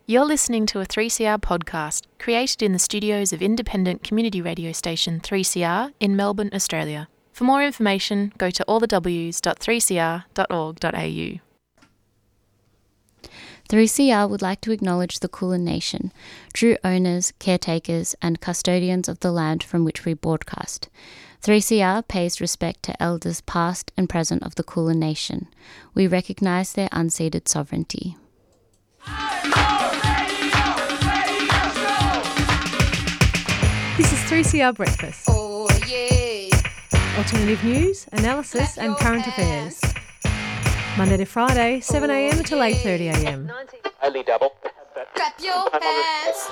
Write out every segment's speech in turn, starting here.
You're listening to a 3CR podcast created in the studios of independent community radio station 3CR in Melbourne, Australia. For more information, go to allthews.3cr.org.au. 3CR would like to acknowledge the Kulin Nation, true owners, caretakers and custodians of the land from which we broadcast. 3CR pays respect to elders past and present of the Kulin Nation. We recognise their unceded sovereignty. This is 3CR Breakfast. Oh yeah. Alternative news, analysis and current affairs. Monday to Friday, 7am till 8:30am. Only double. Clap your hands.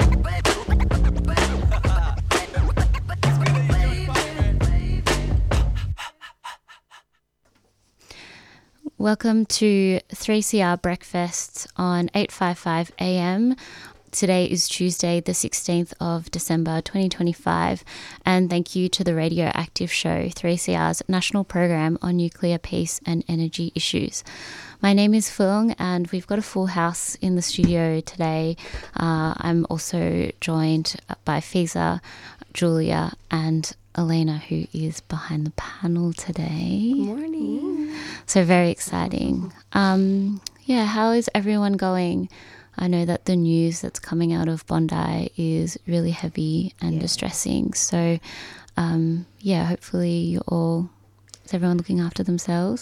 Welcome to 3CR Breakfast on 8:55 a.m. Today is Tuesday, the 16th of December 2025, and thank you to the Radioactive Show, 3CR's national program on nuclear peace and energy issues. My name is Phung, and we've got a full house in the studio today. I'm also joined by Fiza, Julia, and Elena, who is behind the panel today. Good morning. So very exciting. How is everyone going? I know that the news that's coming out of Bondi is really heavy and distressing. So, hopefully is everyone looking after themselves?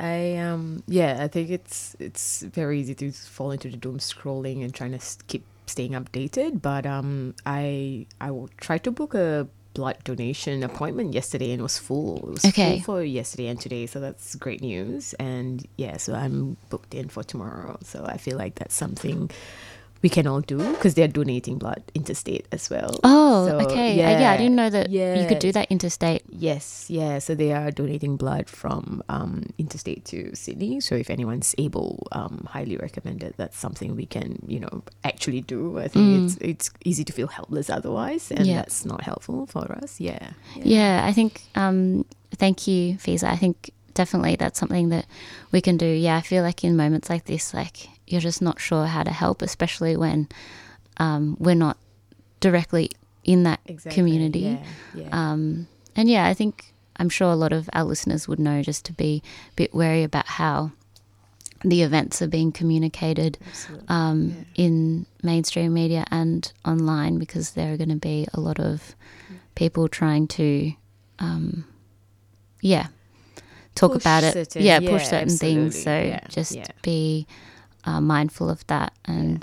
I think it's very easy to fall into the doom scrolling and trying to keep staying updated. But I will try to book a blood donation appointment yesterday and it was full. It was full for yesterday and today, so that's great news. And so I'm booked in for tomorrow. So I feel like that's something we can all do because they're donating blood interstate as well. Oh, so, okay. I didn't know that you could do that interstate. Yes, so they are donating blood from interstate to Sydney. So if anyone's able, highly recommended. That's something we can, actually do. I think it's easy to feel helpless otherwise, and that's not helpful for us. I think, thank you, Fiza. I think definitely that's something that we can do. I feel like in moments like this, you're just not sure how to help, especially when we're not directly in that community. I think I'm sure a lot of our listeners would know just to be a bit wary about how the events are being communicated in mainstream media and online, because there are going to be a lot of people trying to talk push about it, push certain absolutely. things. So be mindful of that. And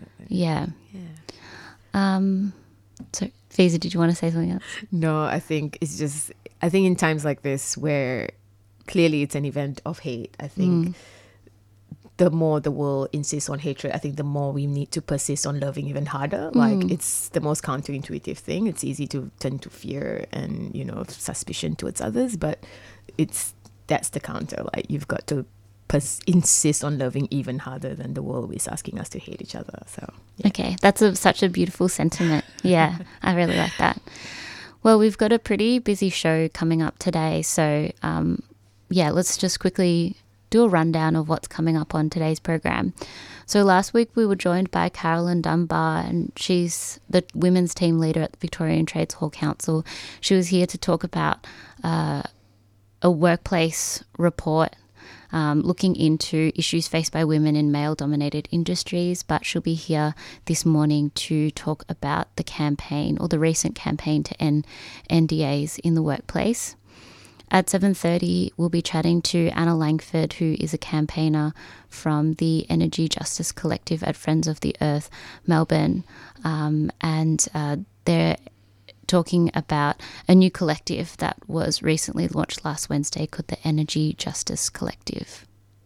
so Fiza, did you want to say something else? No, I think in times like this where clearly it's an event of hate, I think the more the world insists on hatred, I think the more we need to persist on loving even harder. It's the most counterintuitive thing. It's easy to turn to fear and suspicion towards others, but that's the counter. You've got to insist on loving even harder than the world is asking us to hate each other. So okay, that's such a beautiful sentiment. I really like that. Well, we've got a pretty busy show coming up today, so let's just quickly do a rundown of what's coming up on today's program. So last week we were joined by Carolyn Dunbar, and she's the women's team leader at the Victorian Trades Hall Council. She was here to talk about a workplace report looking into issues faced by women in male-dominated industries, but she'll be here this morning to talk about the campaign, or the recent campaign to end NDAs in the workplace. At 7:30, we'll be chatting to Anna Langford, who is a campaigner from the Energy Justice Collective at Friends of the Earth, Melbourne, and they're talking about a new collective that was recently launched last Wednesday called the Energy Justice Collective.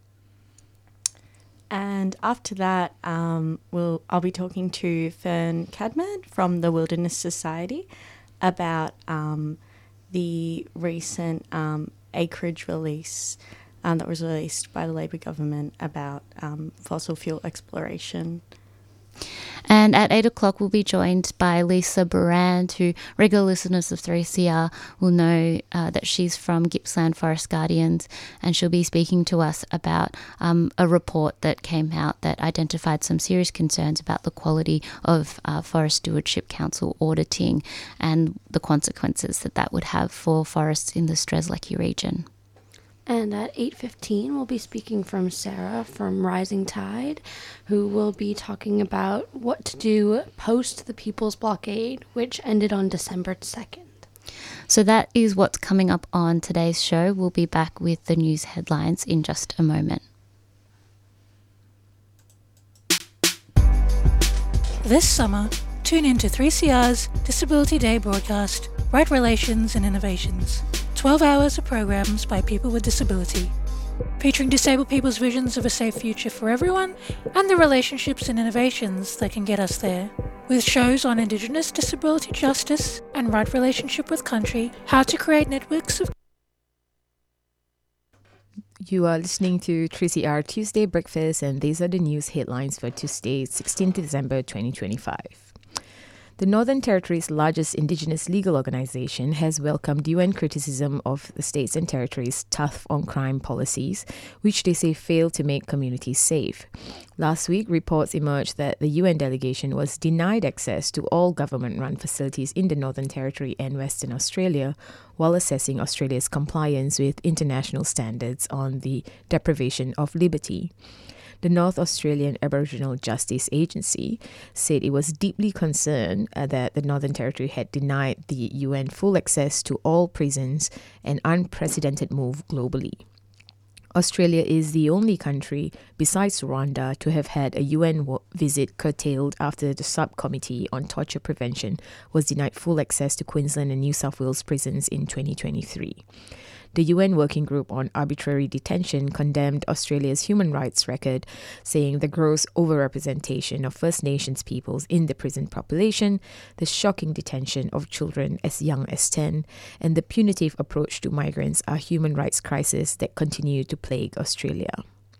And after that, I'll be talking to Fern Cadman from the Wilderness Society about the recent acreage release that was released by the Labor government about fossil fuel exploration. And at 8 o'clock, we'll be joined by Lisa Burand, who regular listeners of 3CR will know that she's from Gippsland Forest Guardians, and she'll be speaking to us about a report that came out that identified some serious concerns about the quality of Forest Stewardship Council auditing and the consequences that would have for forests in the Strzelecki region. And at 8:15, we'll be speaking from Sarah from Rising Tide, who will be talking about what to do post the People's Blockade, which ended on December 2nd. So that is what's coming up on today's show. We'll be back with the news headlines in just a moment. This summer, tune in to 3CR's Disability Day broadcast, Right Relations and Innovations. 12 hours of programs by people with disability, featuring disabled people's visions of a safe future for everyone and the relationships and innovations that can get us there. With shows on Indigenous disability justice and right relationship with country, how to create networks of... You are listening to 3CR Tuesday Breakfast, and these are the news headlines for Tuesday, 16th December 2025. The Northern Territory's largest Indigenous legal organization has welcomed UN criticism of the states and territories' tough on crime policies, which they say fail to make communities safe. Last week, reports emerged that the UN delegation was denied access to all government-run facilities in the Northern Territory and Western Australia while assessing Australia's compliance with international standards on the deprivation of liberty. The North Australian Aboriginal Justice Agency said it was deeply concerned that the Northern Territory had denied the UN full access to all prisons, an unprecedented move globally. Australia is the only country, besides Rwanda, to have had a UN visit curtailed after the Subcommittee on Torture Prevention was denied full access to Queensland and New South Wales prisons in 2023. The UN Working Group on Arbitrary Detention condemned Australia's human rights record, saying the gross overrepresentation of First Nations peoples in the prison population, the shocking detention of children as young as 10, and the punitive approach to migrants are human rights crises that continue to plague Australia.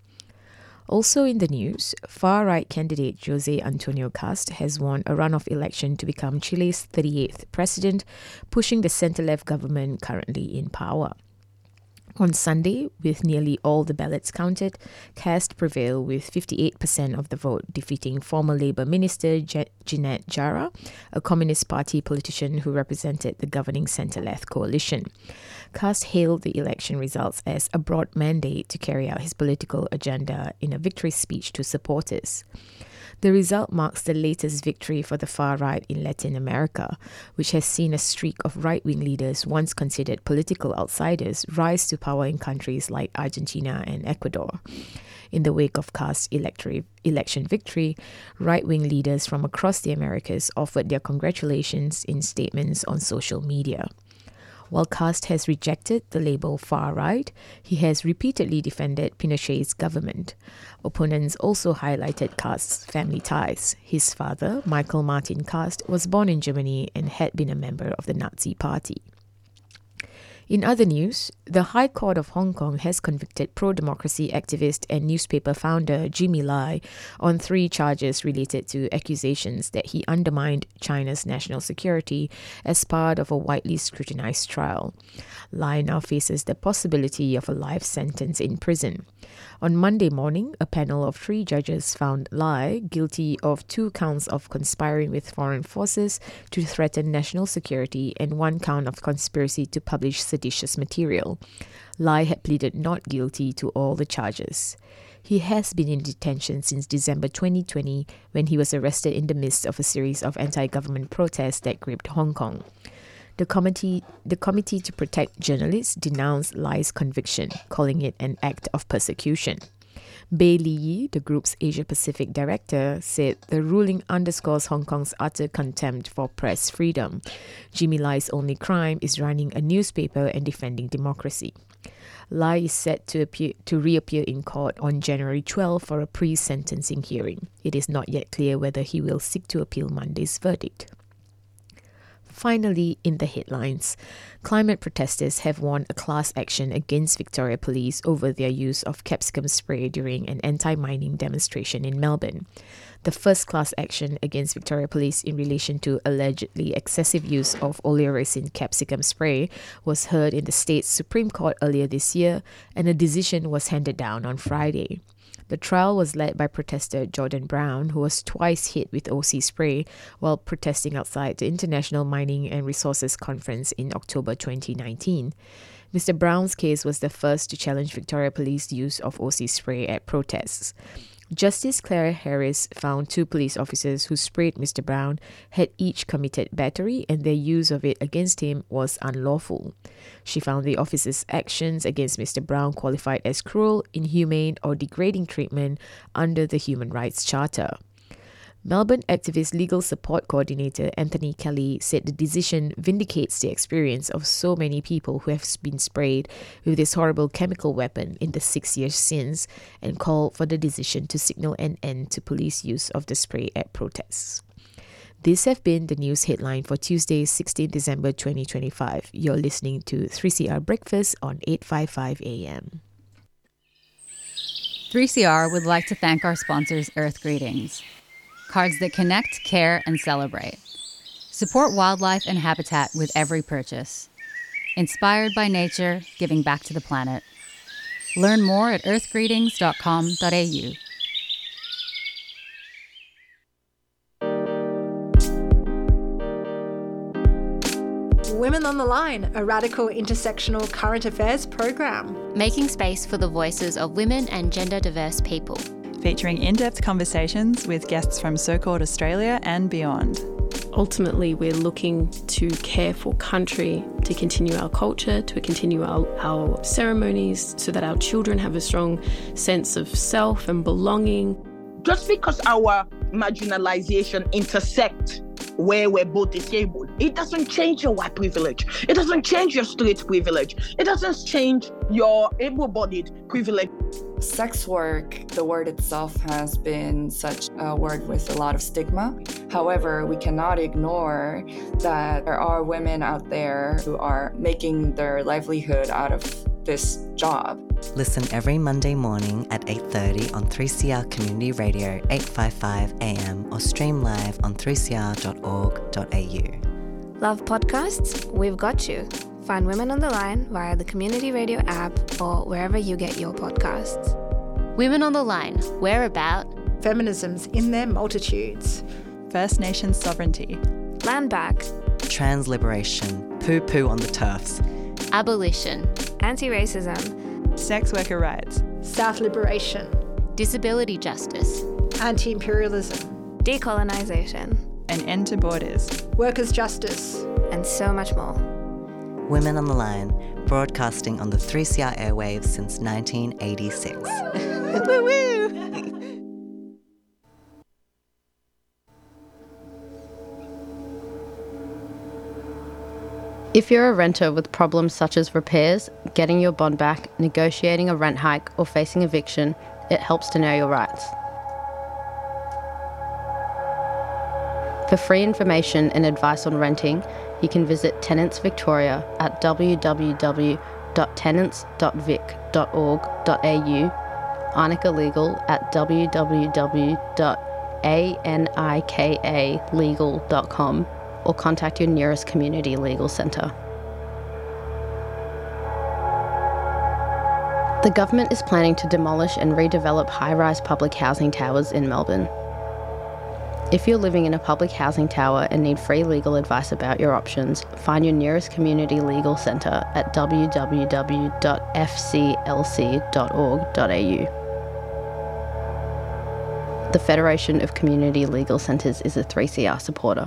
Also in the news, far-right candidate Jose Antonio Cast has won a runoff election to become Chile's 38th president, pushing the centre-left government currently in power. On Sunday, with nearly all the ballots counted, Cast prevailed with 58% of the vote, defeating former Labour Minister Jeanette Jara, a Communist Party politician who represented the governing centre-left coalition. Cast hailed the election results as a broad mandate to carry out his political agenda in a victory speech to supporters. The result marks the latest victory for the far right in Latin America, which has seen a streak of right-wing leaders once considered political outsiders rise to power in countries like Argentina and Ecuador. In the wake of Cast's election victory, right-wing leaders from across the Americas offered their congratulations in statements on social media. While Cast has rejected the label far-right, he has repeatedly defended Pinochet's government. Opponents also highlighted Cast's family ties. His father, Michael Martin Cast, was born in Germany and had been a member of the Nazi Party. In other news, the High Court of Hong Kong has convicted pro-democracy activist and newspaper founder Jimmy Lai on 3 charges related to accusations that he undermined China's national security as part of a widely scrutinized trial. Lai now faces the possibility of a life sentence in prison. On Monday morning, a panel of 3 judges found Lai guilty of 2 counts of conspiring with foreign forces to threaten national security and 1 count of conspiracy to publish seditious material. Lai had pleaded not guilty to all the charges. He has been in detention since December 2020 when he was arrested in the midst of a series of anti-government protests that gripped Hong Kong. The Committee to Protect Journalists denounced Lai's conviction, calling it an act of persecution. Bei Li, the group's Asia-Pacific director, said the ruling underscores Hong Kong's utter contempt for press freedom. Jimmy Lai's only crime is running a newspaper and defending democracy. Lai is set to reappear in court on January 12 for a pre-sentencing hearing. It is not yet clear whether he will seek to appeal Monday's verdict. Finally, in the headlines, climate protesters have won a class action against Victoria Police over their use of capsicum spray during an anti-mining demonstration in Melbourne. The first class action against Victoria Police in relation to allegedly excessive use of oleoresin capsicum spray was heard in the state's Supreme Court earlier this year, and a decision was handed down on Friday. The trial was led by protester Jordan Brown, who was twice hit with OC spray while protesting outside the International Mining and Resources Conference in October 2019. Mr. Brown's case was the first to challenge Victoria Police's use of OC spray at protests. Justice Claire Harris found 2 police officers who sprayed Mr. Brown had each committed battery, and their use of it against him was unlawful. She found the officers' actions against Mr. Brown qualified as cruel, inhumane, or degrading treatment under the Human Rights Charter. Melbourne activist legal support coordinator Anthony Kelly said the decision vindicates the experience of so many people who have been sprayed with this horrible chemical weapon in the 6 years since, and called for the decision to signal an end to police use of the spray at protests. These have been the news headline for Tuesday, 16 December 2025. You're listening to 3CR Breakfast on 855 AM. 3CR would like to thank our sponsors, Earth Greetings. Cards that connect, care, and celebrate. Support wildlife and habitat with every purchase. Inspired by nature, giving back to the planet. Learn more at earthgreetings.com.au. Women on the Line, a radical intersectional current affairs program. Making space for the voices of women and gender diverse people. Featuring in-depth conversations with guests from so-called Australia and beyond. Ultimately, we're looking to care for country, to continue our culture, to continue our ceremonies, so that our children have a strong sense of self and belonging. Just because our marginalization intersect where we're both disabled, it doesn't change your white privilege. It doesn't change your straight privilege. It doesn't change your able-bodied privilege. Sex work, the word itself has been such a word with a lot of stigma. However, we cannot ignore that there are women out there who are making their livelihood out of this job. Listen every Monday morning at 8:30 on 3CR Community Radio 855 AM or stream live on 3cr.org.au. Love podcasts? We've got you. Find Women on the Line via the Community Radio app or wherever you get your podcasts. Women on the Line, we're about feminisms in their multitudes, First Nations sovereignty, land back, trans liberation, poo-poo on the turfs, abolition, anti-racism, sex worker rights, South liberation, disability justice, anti-imperialism, decolonisation, an end to borders, workers' justice, and so much more. Women on the Line, broadcasting on the 3CR airwaves since 1986. Woo-woo! If you're a renter with problems such as repairs, getting your bond back, negotiating a rent hike, or facing eviction, it helps to know your rights. For free information and advice on renting, you can visit Tenants Victoria at www.tenants.vic.org.au, Arnica Legal at www.anikalegal.com, or contact your nearest community legal centre. The government is planning to demolish and redevelop high-rise public housing towers in Melbourne. If you're living in a public housing tower and need free legal advice about your options, find your nearest community legal centre at www.fclc.org.au. The Federation of Community Legal Centres is a 3CR supporter.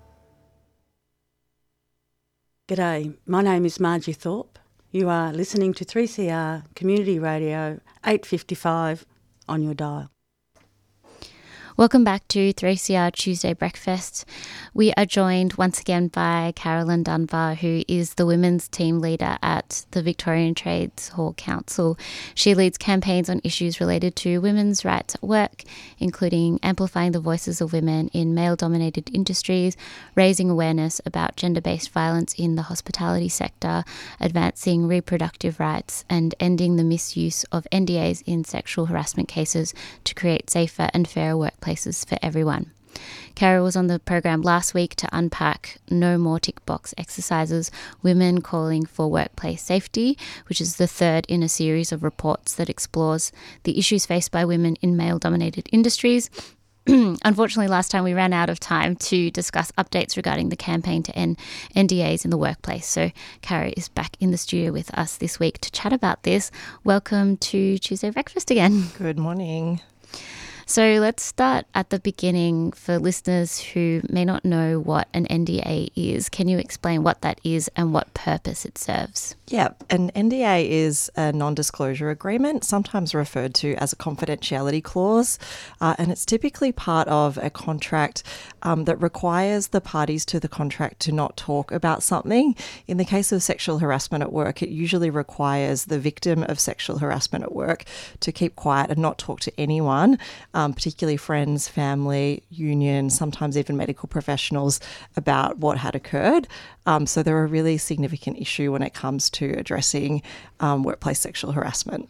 G'day, my name is Margie Thorpe. You are listening to 3CR Community Radio 855 on your dial. Welcome back to 3CR Tuesday Breakfast. We are joined once again by Carolyn Dunbar, who is the women's team leader at the Victorian Trades Hall Council. She leads campaigns on issues related to women's rights at work, including amplifying the voices of women in male-dominated industries, raising awareness about gender-based violence in the hospitality sector, advancing reproductive rights, and ending the misuse of NDAs in sexual harassment cases to create safer and fairer workplaces for everyone. Cara was on the program last week to unpack No More Tick Box Exercises, Women Calling for Workplace Safety, which is the third in a series of reports that explores the issues faced by women in male-dominated industries. Unfortunately, last time we ran out of time to discuss updates regarding the campaign to end NDAs in the workplace. So Cara is back in the studio with us this week to chat about this. Welcome to Tuesday Breakfast again. Good morning. So let's start at the beginning for listeners who may not know what an NDA is. Can you explain what that is and what purpose it serves? Yeah, an NDA is a non-disclosure agreement, sometimes referred to as a confidentiality clause, and it's typically part of a contract that requires the parties to the contract to not talk about something. In the case of sexual harassment at work, it usually requires the victim of sexual harassment at work to keep quiet and not talk to anyone, particularly friends, family, union, sometimes even medical professionals, about what had occurred. So they're a really significant issue when it comes to addressing workplace sexual harassment.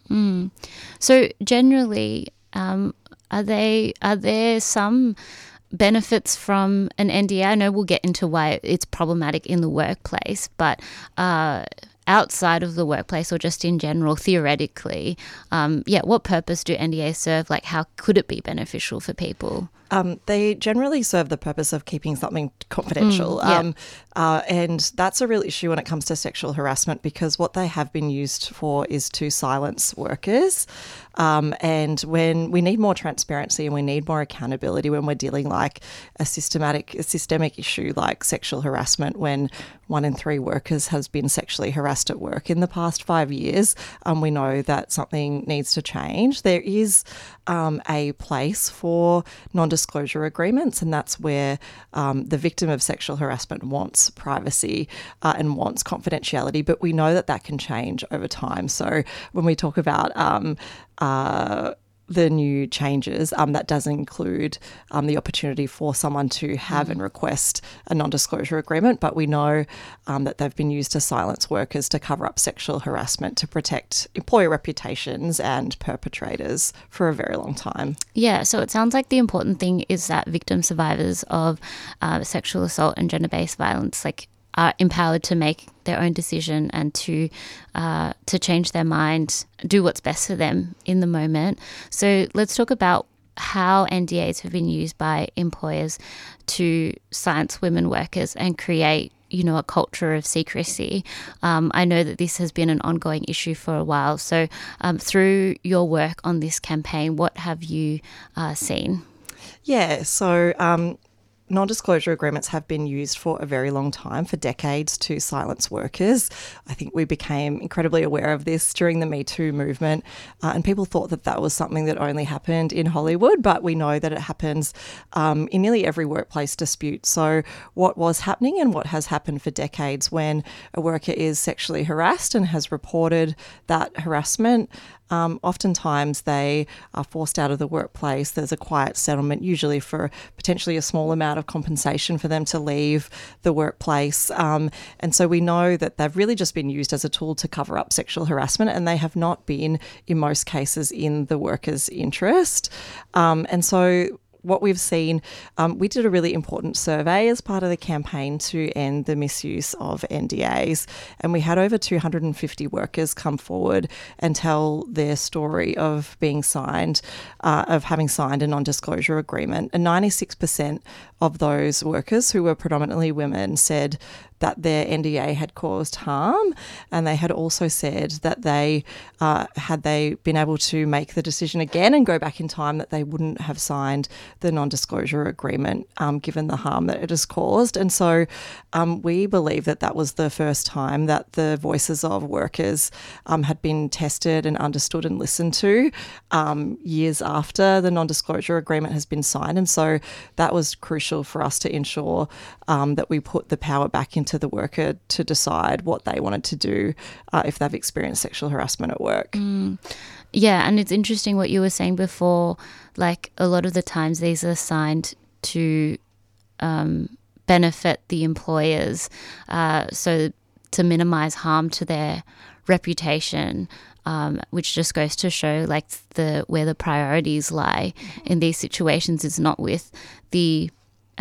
So generally, are there some benefits from an NDA? I know we'll get into why it's problematic in the workplace, but outside of the workplace or just in general, theoretically, what purpose do NDAs serve? Like, how could it be beneficial for people? They generally serve the purpose of keeping something confidential. And that's a real issue when it comes to sexual harassment, because what they have been used for is to silence workers. And when we need more transparency and we need more accountability when we're dealing like a systemic issue like sexual harassment, when 1 in 3 workers has been sexually harassed at work in the past 5 years, we know that something needs to change. There is a place for non-disclosure agreements, and that's where the victim of sexual harassment wants privacy and wants confidentiality, but we know that can change over time. So when we talk about the new changes, that does include the opportunity for someone to have and request a non-disclosure agreement, but we know that they've been used to silence workers to cover up sexual harassment, to protect employer reputations and perpetrators for a very long time. Yeah, so it sounds like the important thing is that victim survivors of sexual assault and gender-based violence are empowered to make their own decision and to change their mind, do what's best for them in the moment. So let's talk about how NDAs have been used by employers to silence women workers and create, a culture of secrecy. I know that this has been an ongoing issue for a while. So through your work on this campaign, what have you seen? Yeah, so non-disclosure agreements have been used for a very long time, for decades, to silence workers. I think we became incredibly aware of this during the Me Too movement, and people thought that was something that only happened in Hollywood, but we know that it happens in nearly every workplace dispute. So what was happening and what has happened for decades when a worker is sexually harassed and has reported that harassment, oftentimes they are forced out of the workplace. There's a quiet settlement, usually for potentially a small amount of compensation for them to leave the workplace. And so we know that they've really just been used as a tool to cover up sexual harassment, and they have not been, in most cases, in the worker's interest. And so what we've seen, we did a really important survey as part of the campaign to end the misuse of NDAs, and we had over 250 workers come forward and tell their story of being signed, of having signed a non-disclosure agreement. And 96% of those workers, who were predominantly women, said that their NDA had caused harm, and they had also said that they, had they been able to make the decision again and go back in time, that they wouldn't have signed the non-disclosure agreement given the harm that it has caused. And so we believe that that was the first time that the voices of workers had been tested and understood and listened to years after the non-disclosure agreement has been signed. And so that was crucial for us to ensure that we put the power back into the worker to decide what they wanted to do if they've experienced sexual harassment at work. Yeah, and it's interesting what you were saying before, like a lot of the times these are signed to benefit the employers, so to minimise harm to their reputation, which just goes to show like where the priorities lie in these situations is not with the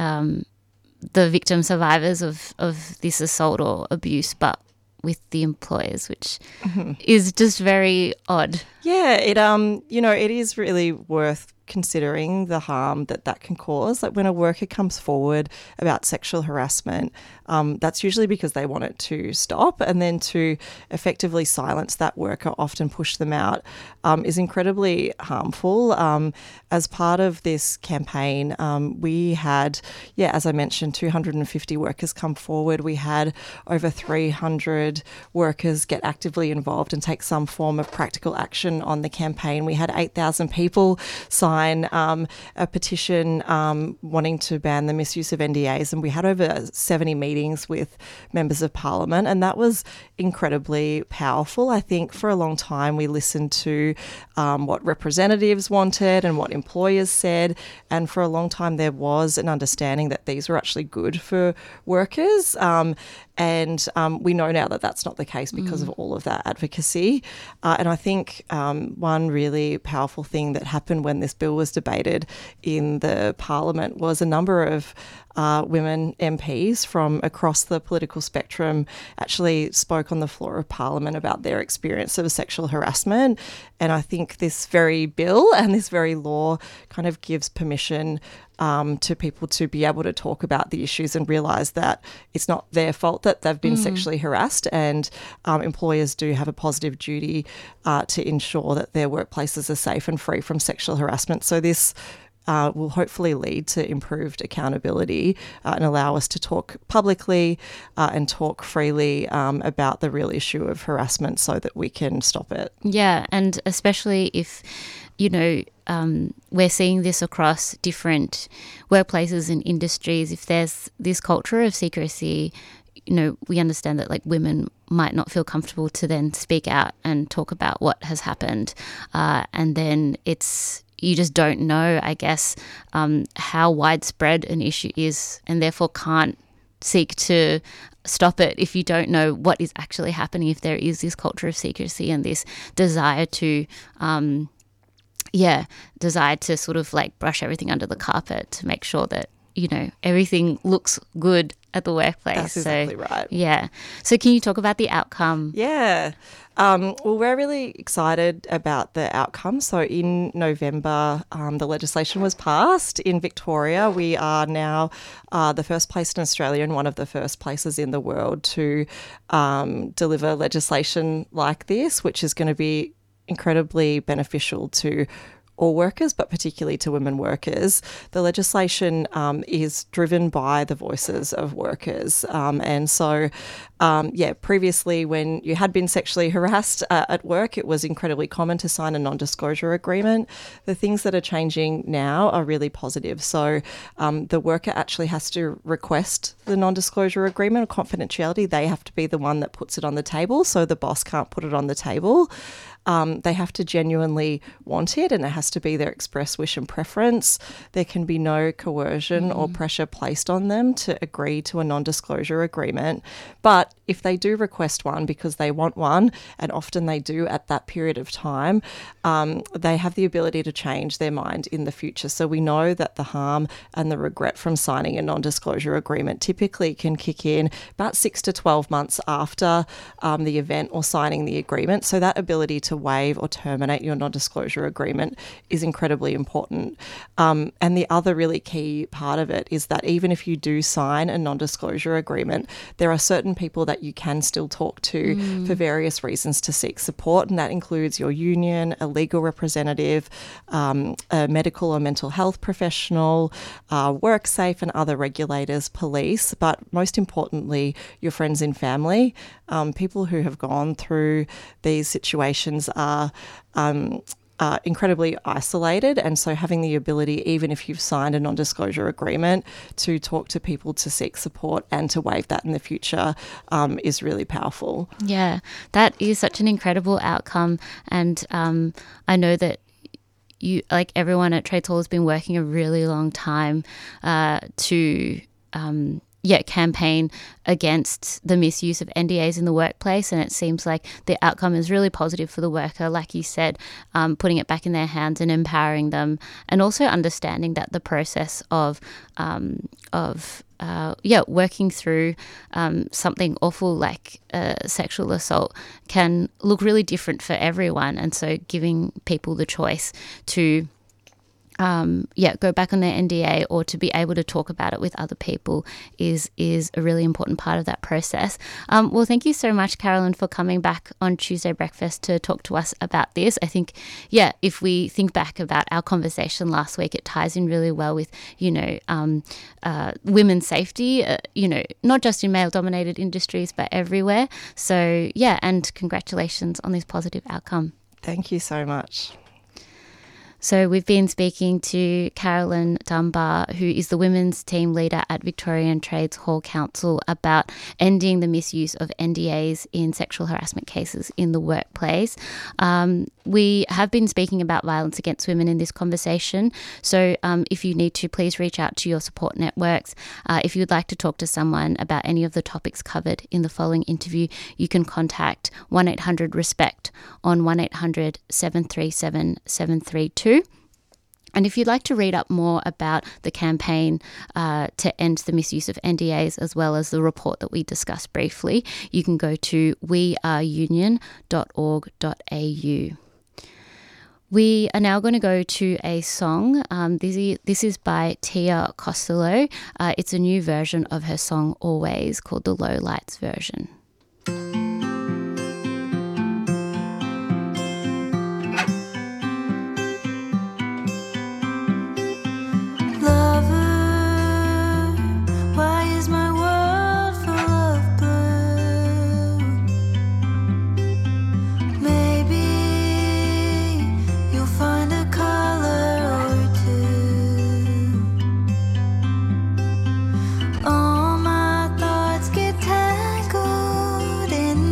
victim survivors of this assault or abuse, but with the employers, which is just very odd. Yeah, it is really worth considering the harm that can cause. Like when a worker comes forward about sexual harassment, that's usually because they want it to stop, and then to effectively silence that worker, often push them out, is incredibly harmful. As part of this campaign, we had, as I mentioned, 250 workers come forward. We had over 300 workers get actively involved and take some form of practical action on the campaign. We had 8,000 people sign a petition wanting to ban the misuse of NDAs, and we had over 70 meetings with members of Parliament, and that was incredibly powerful. I think for a long time we listened to what representatives wanted and what employers said, and for a long time there was an understanding that these were actually good for workers. And we know now that that's not the case because of all of that advocacy. And I think one really powerful thing that happened when this bill was debated in the Parliament was a number of women MPs from across the political spectrum actually spoke on the floor of Parliament about their experience of sexual harassment. And I think this very bill and this very law kind of gives permission to people to be able to talk about the issues and realise that it's not their fault that they've been sexually harassed, and employers do have a positive duty to ensure that their workplaces are safe and free from sexual harassment. So this will hopefully lead to improved accountability and allow us to talk publicly and talk freely about the real issue of harassment so that we can stop it. Yeah, and especially if, we're seeing this across different workplaces and industries. If there's this culture of secrecy, we understand that like women might not feel comfortable to then speak out and talk about what has happened. And then you just don't know, I guess, how widespread an issue is, and therefore can't seek to stop it if you don't know what is actually happening, if there is this culture of secrecy and this desire to sort of like brush everything under the carpet to make sure that, everything looks good at the workplace. That's exactly right. Yeah. So can you talk about the outcome? Yeah. Well, we're really excited about the outcome. So in November, the legislation was passed in Victoria. We are now the first place in Australia and one of the first places in the world to deliver legislation like this, which is going to be incredibly beneficial to all workers, but particularly to women workers. The legislation is driven by the voices of workers. And so, previously when you had been sexually harassed at work, it was incredibly common to sign a non-disclosure agreement. The things that are changing now are really positive. So the worker actually has to request the non-disclosure agreement or confidentiality. They have to be the one that puts it on the table, so the boss can't put it on the table. They have to genuinely want it, and it has to be their express wish and preference. There can be no coercion or pressure placed on them to agree to a non-disclosure agreement. But But if they do request one because they want one, and often they do at that period of time, they have the ability to change their mind in the future. So we know that the harm and the regret from signing a non-disclosure agreement typically can kick in about 6 to 12 months after the event or signing the agreement. So that ability to waive or terminate your non-disclosure agreement is incredibly important. And the other really key part of it is that even if you do sign a non-disclosure agreement, there are certain people that you can still talk to for various reasons to seek support, and that includes your union, a legal representative, a medical or mental health professional, WorkSafe and other regulators, police, but most importantly, your friends and family. People who have gone through these situations are incredibly isolated, and so having the ability, even if you've signed a non-disclosure agreement, to talk to people to seek support and to waive that in the future is really powerful. Yeah, that is such an incredible outcome, and I know that you, like everyone at Trades Hall, has been working a really long time to campaign against the misuse of NDAs in the workplace, and it seems like the outcome is really positive for the worker, like you said, putting it back in their hands and empowering them, and also understanding that the process of working through something awful like sexual assault can look really different for everyone, and so giving people the choice to go back on their NDA or to be able to talk about it with other people is a really important part of that process. Well, thank you so much, Carolyn, for coming back on Tuesday Breakfast to talk to us about this. I think, if we think back about our conversation last week, it ties in really well with, women's safety, not just in male-dominated industries, but everywhere. So, and congratulations on this positive outcome. Thank you so much. So we've been speaking to Carolyn Dunbar, who is the women's team leader at Victorian Trades Hall Council, about ending the misuse of NDAs in sexual harassment cases in the workplace. We have been speaking about violence against women in this conversation. So if you need to, please reach out to your support networks. If you'd like to talk to someone about any of the topics covered in the following interview, you can contact 1-800-RESPECT on 1-800-737-732. And if you'd like to read up more about the campaign to end the misuse of NDAs, as well as the report that we discussed briefly, you can go to weareunion.org.au. We are now going to go to a song. This is by Tia Costello. It's a new version of her song Always, called the Low Lights version. All my thoughts get tangled in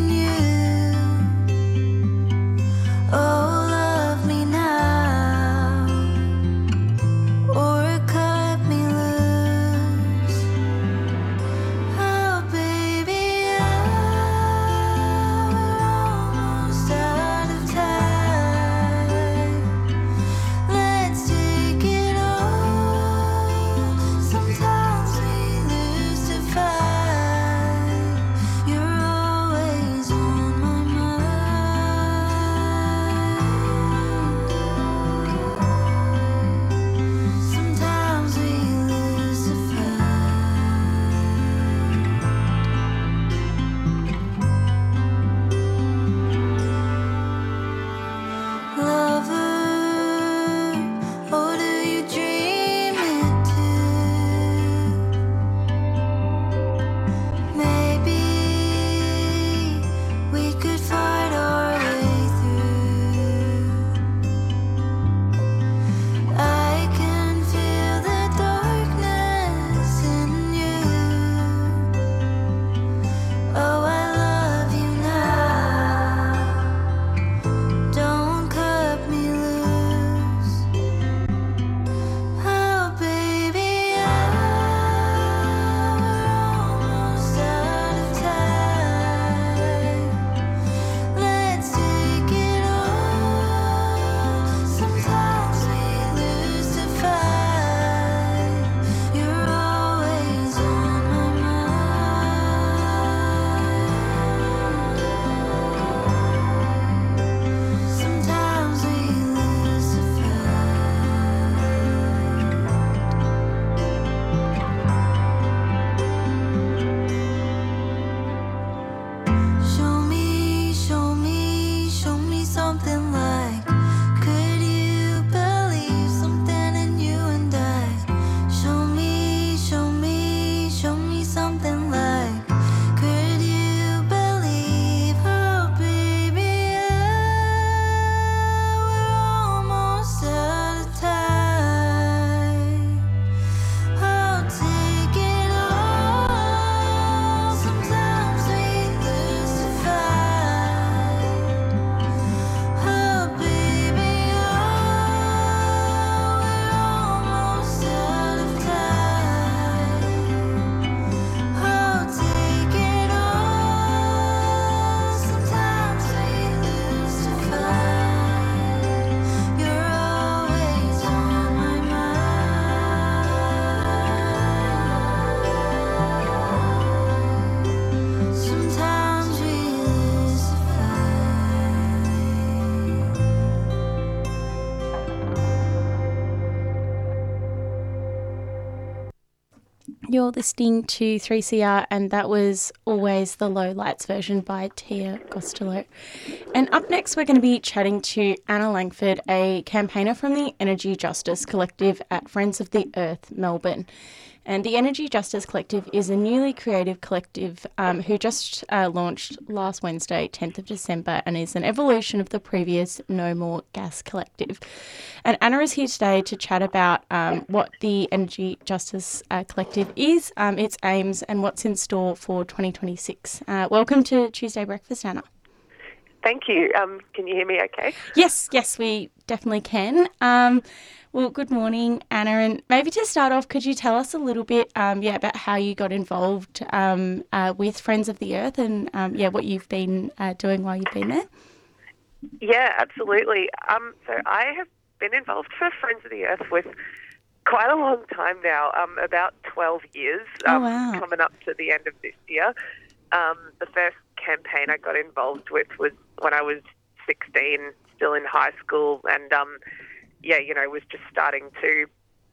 You're listening to 3CR, and that was Always the Low Lights version by Tia Costello. And up next, we're going to be chatting to Anna Langford, a campaigner from the Energy Justice Collective at Friends of the Earth, Melbourne. And the Energy Justice Collective is a newly creative collective who just launched last Wednesday, 10th of December, and is an evolution of the previous No More Gas Collective. And Anna is here today to chat about what the Energy Justice Collective is, its aims, and what's in store for 2026. Welcome to Tuesday Breakfast, Anna. Thank you. Can you hear me okay? Yes, we definitely can. Well, good morning, Anna. And maybe to start off, could you tell us a little bit about how you got involved with Friends of the Earth and what you've been doing while you've been there? Yeah, absolutely. So I have been involved for Friends of the Earth with quite a long time now, about 12 years, coming up to the end of this year. The first campaign I got involved with was when I was 16, still in high school, and was just starting to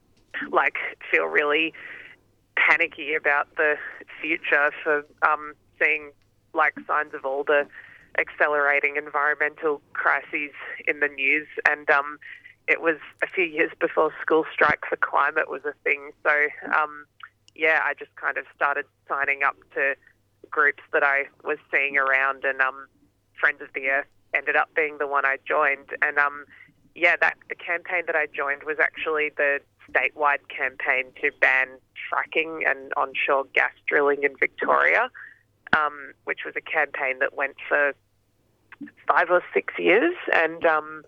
feel really panicky about the future for seeing signs of all the accelerating environmental crises in the news. And it was a few years before School Strike for Climate was a thing. So I just kind of started signing up to groups that I was seeing around, and Friends of the Earth ended up being the one I joined. And the campaign that I joined was actually the statewide campaign to ban fracking and onshore gas drilling in Victoria, which was a campaign that went for 5 or 6 years, and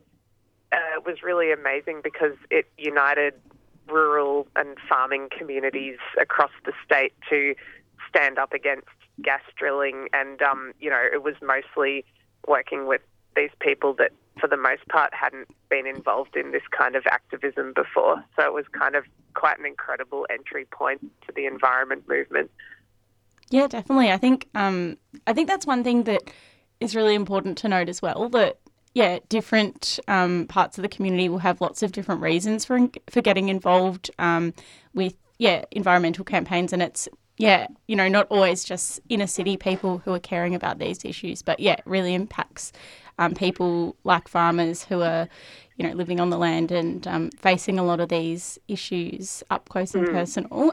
it was really amazing because it united rural and farming communities across the state to stand up against gas drilling, and it was mostly working with these people that for the most part hadn't been involved in this kind of activism before. So it was kind of quite an incredible entry point to the environment movement. Yeah, definitely. I think that's one thing that is really important to note as well, that different parts of the community will have lots of different reasons for getting involved with environmental campaigns, and it's not always just inner city people who are caring about these issues, but it really impacts people like farmers who are, living on the land and facing a lot of these issues up close and personal.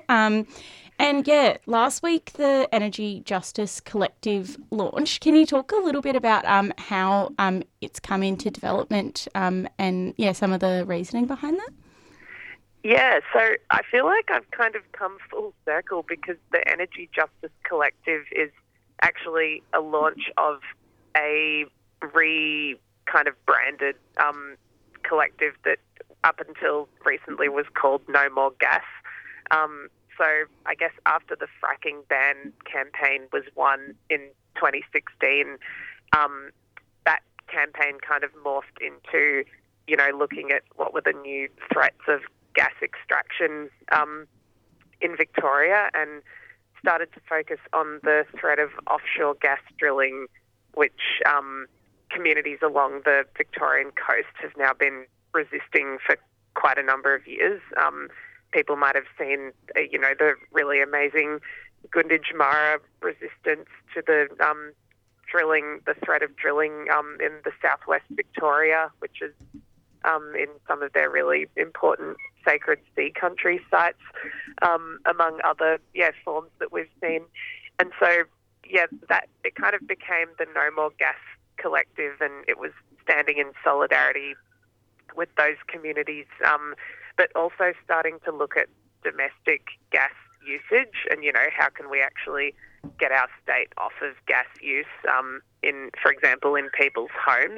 Last week the Energy Justice Collective launched. Can you talk a little bit about how it's come into development and some of the reasoning behind that? Yeah, so I feel like I've kind of come full circle because the Energy Justice Collective is actually a launch of a kind of branded collective that up until recently was called No More Gas. So I guess after the fracking ban campaign was won in 2016, that campaign kind of morphed into, looking at what were the new threats of gas extraction in Victoria, and started to focus on the threat of offshore gas drilling, which communities along the Victorian coast have now been resisting for quite a number of years. People might have seen, the really amazing Gunditj Mara resistance to the threat of drilling in the southwest Victoria, which is in some of their really important sacred sea country sites, among other forms that we've seen. And so, that it kind of became the No More Gas Collective, and it was standing in solidarity with those communities, but also starting to look at domestic gas usage and, how can we actually get our state off of gas use for example, in people's homes.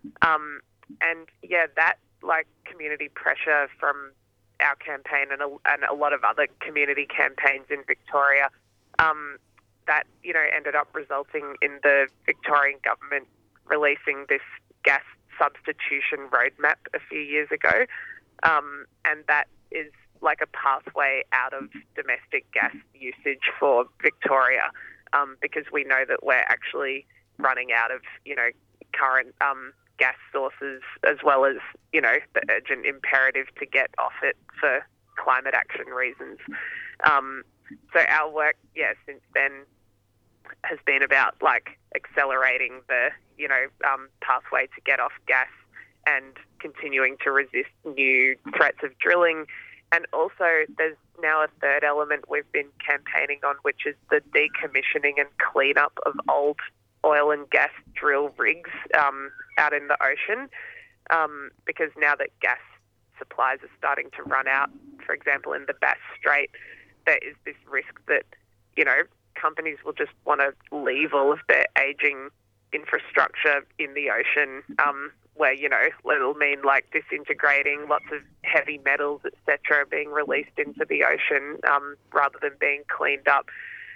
That community pressure from our campaign and a lot of other community campaigns in Victoria, that, ended up resulting in the Victorian government releasing this gas substitution roadmap a few years ago. And that is like a pathway out of domestic gas usage for Victoria, because we know that we're actually running out of, current gas sources, as well as, the urgent imperative to get off it for climate action reasons. So our work, since then has been about like accelerating the, pathway to get off gas and continuing to resist new threats of drilling. And also there's now a third element we've been campaigning on, which is the decommissioning and cleanup of old oil and gas drill rigs out in the ocean, because now that gas supplies are starting to run out, for example, in the Bass Strait, there is this risk that, companies will just want to leave all of their aging infrastructure in the ocean, where, it'll mean like disintegrating, lots of heavy metals, etc., being released into the ocean rather than being cleaned up.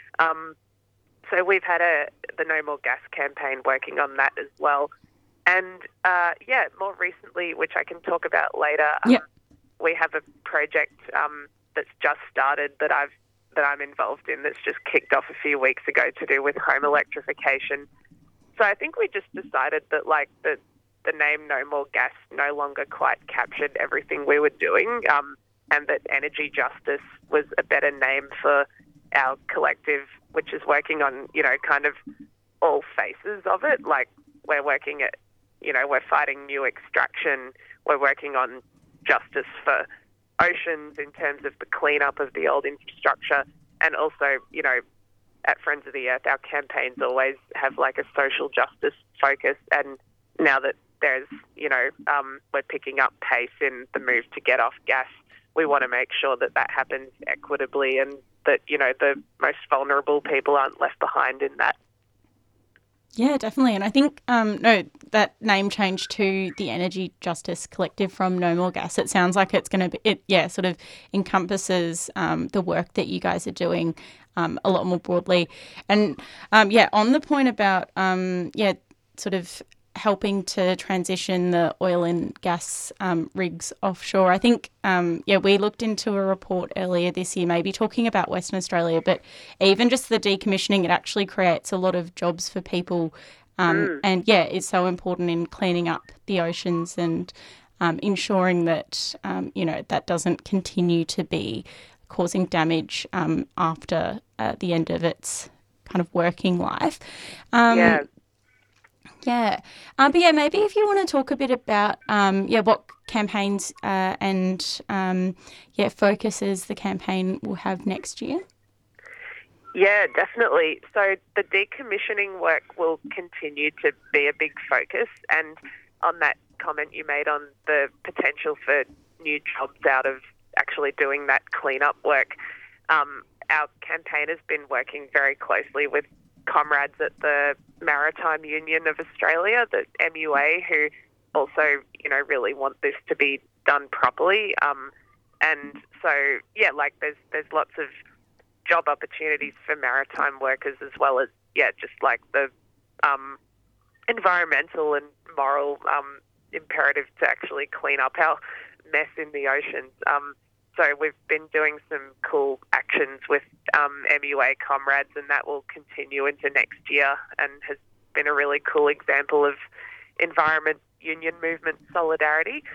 So we've had the No More Gas campaign working on that as well. And, more recently, which I can talk about later, we have a project that's just started that I'm involved in, that's just kicked off a few weeks ago, to do with home electrification. So I think we just decided that like the name No More Gas no longer quite captured everything we were doing, and that energy justice was a better name for our collective, which is working on, kind of all faces of it. Like we're working at, we're fighting new extraction, we're working on justice for oceans in terms of the cleanup of the old infrastructure, and also, at Friends of the Earth, our campaigns always have like a social justice focus. And now that there's, we're picking up pace in the move to get off gas, we want to make sure that that happens equitably, and that, the most vulnerable people aren't left behind in that. Yeah, definitely. And I think, that name change to the Energy Justice Collective from No More Gas, it sounds like it's going to be, sort of encompasses the work that you guys are doing a lot more broadly. And, on the point about, sort of helping to transition the oil and gas rigs offshore. I think, we looked into a report earlier this year, maybe talking about Western Australia, but even just the decommissioning, it actually creates a lot of jobs for people. And it's so important in cleaning up the oceans and ensuring that, that doesn't continue to be causing damage after the end of its kind of working life. But maybe if you want to talk a bit about what campaigns and focuses the campaign will have next year. Yeah, definitely. So the decommissioning work will continue to be a big focus, and on that comment you made on the potential for new jobs out of actually doing that cleanup work, our campaign has been working very closely with comrades at the Maritime Union of Australia, the MUA, who also, really want this to be done properly. And so, there's lots of job opportunities for maritime workers, as well as, just like the environmental and moral imperative to actually clean up our mess in the oceans. So we've been doing some cool actions with MUA comrades, and that will continue into next year, and has been a really cool example of environment union movement solidarity.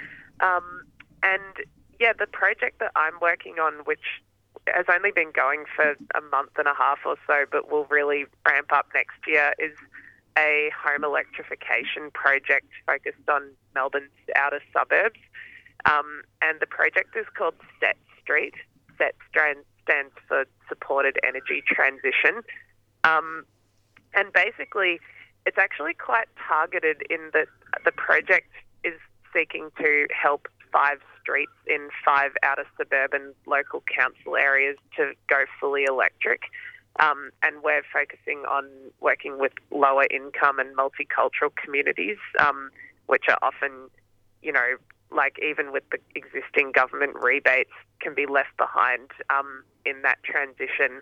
The project that I'm working on, which has only been going for a month and a half or so, but will really ramp up next year, is a home electrification project focused on Melbourne's outer suburbs. And the project is called SET Street. SET stands for Supported Energy Transition. And basically, it's actually quite targeted in that the project is seeking to help 5 streets in 5 outer suburban local council areas to go fully electric. And we're focusing on working with lower income and multicultural communities, which are often, even with the existing government rebates, can be left behind in that transition.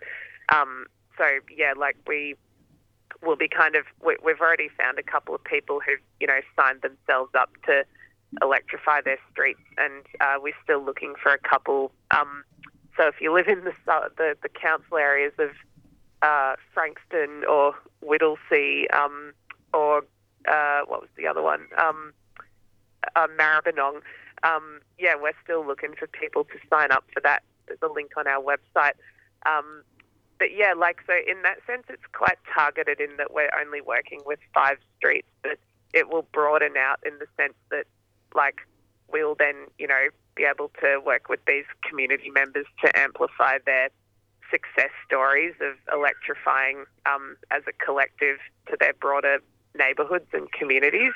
We will be we've already found a couple of people who've, signed themselves up to electrify their streets, and we're still looking for a couple. So if you live in the council areas of Frankston or Whittlesea, or what was the other one? Maribyrnong. We're still looking for people to sign up for that. There's a link on our website. But yeah, like, so in that sense, it's quite targeted in that we're only working with 5 streets, but it will broaden out in the sense that, like, we'll then, you know, be able to work with these community members to amplify their success stories of electrifying as a collective to their broader neighbourhoods and communities.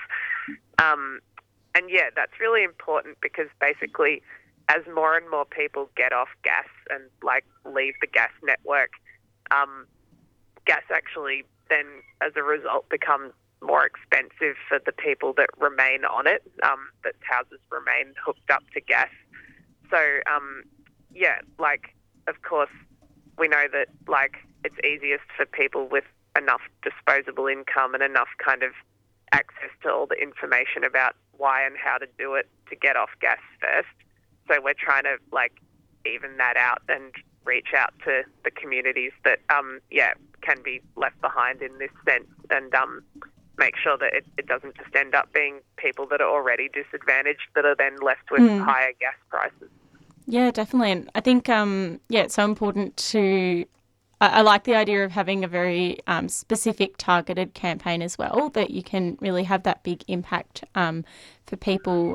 And yeah, that's really important because basically as more and more people get off gas and like leave the gas network, gas actually then as a result becomes more expensive for the people that remain on it, that houses remain hooked up to gas. So, yeah, like, of course, we know that, like, it's easiest for people with enough disposable income and enough kind of access to all the information about why and how to do it to get off gas first. So we're trying to, like, even that out and reach out to the communities that, can be left behind in this sense and make sure that it doesn't just end up being people that are already disadvantaged that are then left with higher gas prices. Yeah, definitely. And I think, it's so important to... I like the idea of having a very specific targeted campaign as well, that you can really have that big impact for people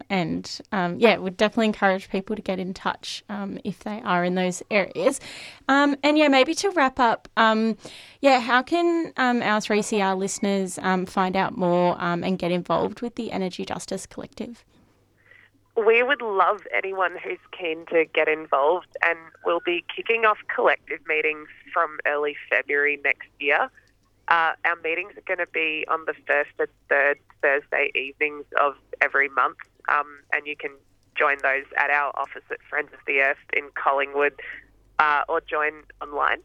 would definitely encourage people to get in touch if they are in those areas. Maybe to wrap up, how can our 3CR listeners find out more and get involved with the Energy Justice Collective? We would love anyone who's keen to get involved, and we'll be kicking off collective meetings from early February next year. Our meetings are going to be on the first and third Thursday evenings of every month, and you can join those at our office at Friends of the Earth in Collingwood or join online.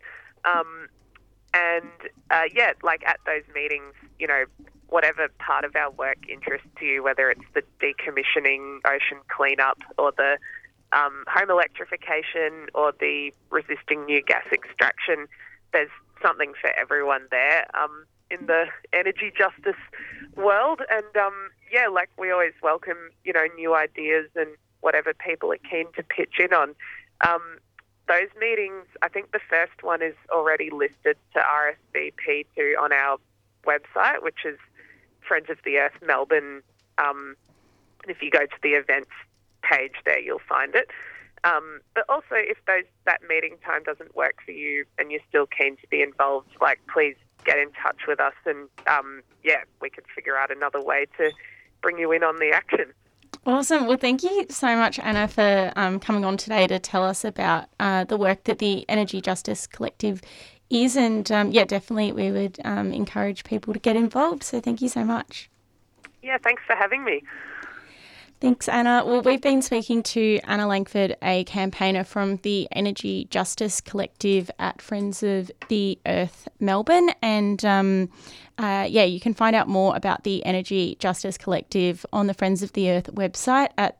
At those meetings, you know, whatever part of our work interests you, whether it's the decommissioning, ocean cleanup, or the home electrification, or the resisting new gas extraction, there's something for everyone there in the energy justice world. And we always welcome, you know, new ideas and whatever people are keen to pitch in on. Those meetings, I think the first one is already listed to RSVP to on our website, which is Friends of the Earth Melbourne. If you go to the events page there, you'll find it. But also, if that meeting time doesn't work for you and you're still keen to be involved, like, please get in touch with us and, we can figure out another way to bring you in on the action. Awesome. Well, thank you so much, Anna, for coming on today to tell us about the work that the Energy Justice Collective is. And, definitely we would encourage people to get involved. So thank you so much. Yeah, thanks for having me. Thanks, Anna. Well, we've been speaking to Anna Langford, a campaigner from the Energy Justice Collective at Friends of the Earth Melbourne. And, you can find out more about the Energy Justice Collective on the Friends of the Earth website at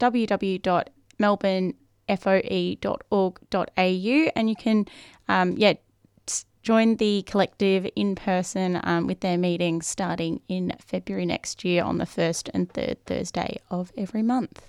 www.melbournefoe.org.au. And you can, join the collective in person with their meetings starting in February next year on the first and third Thursday of every month.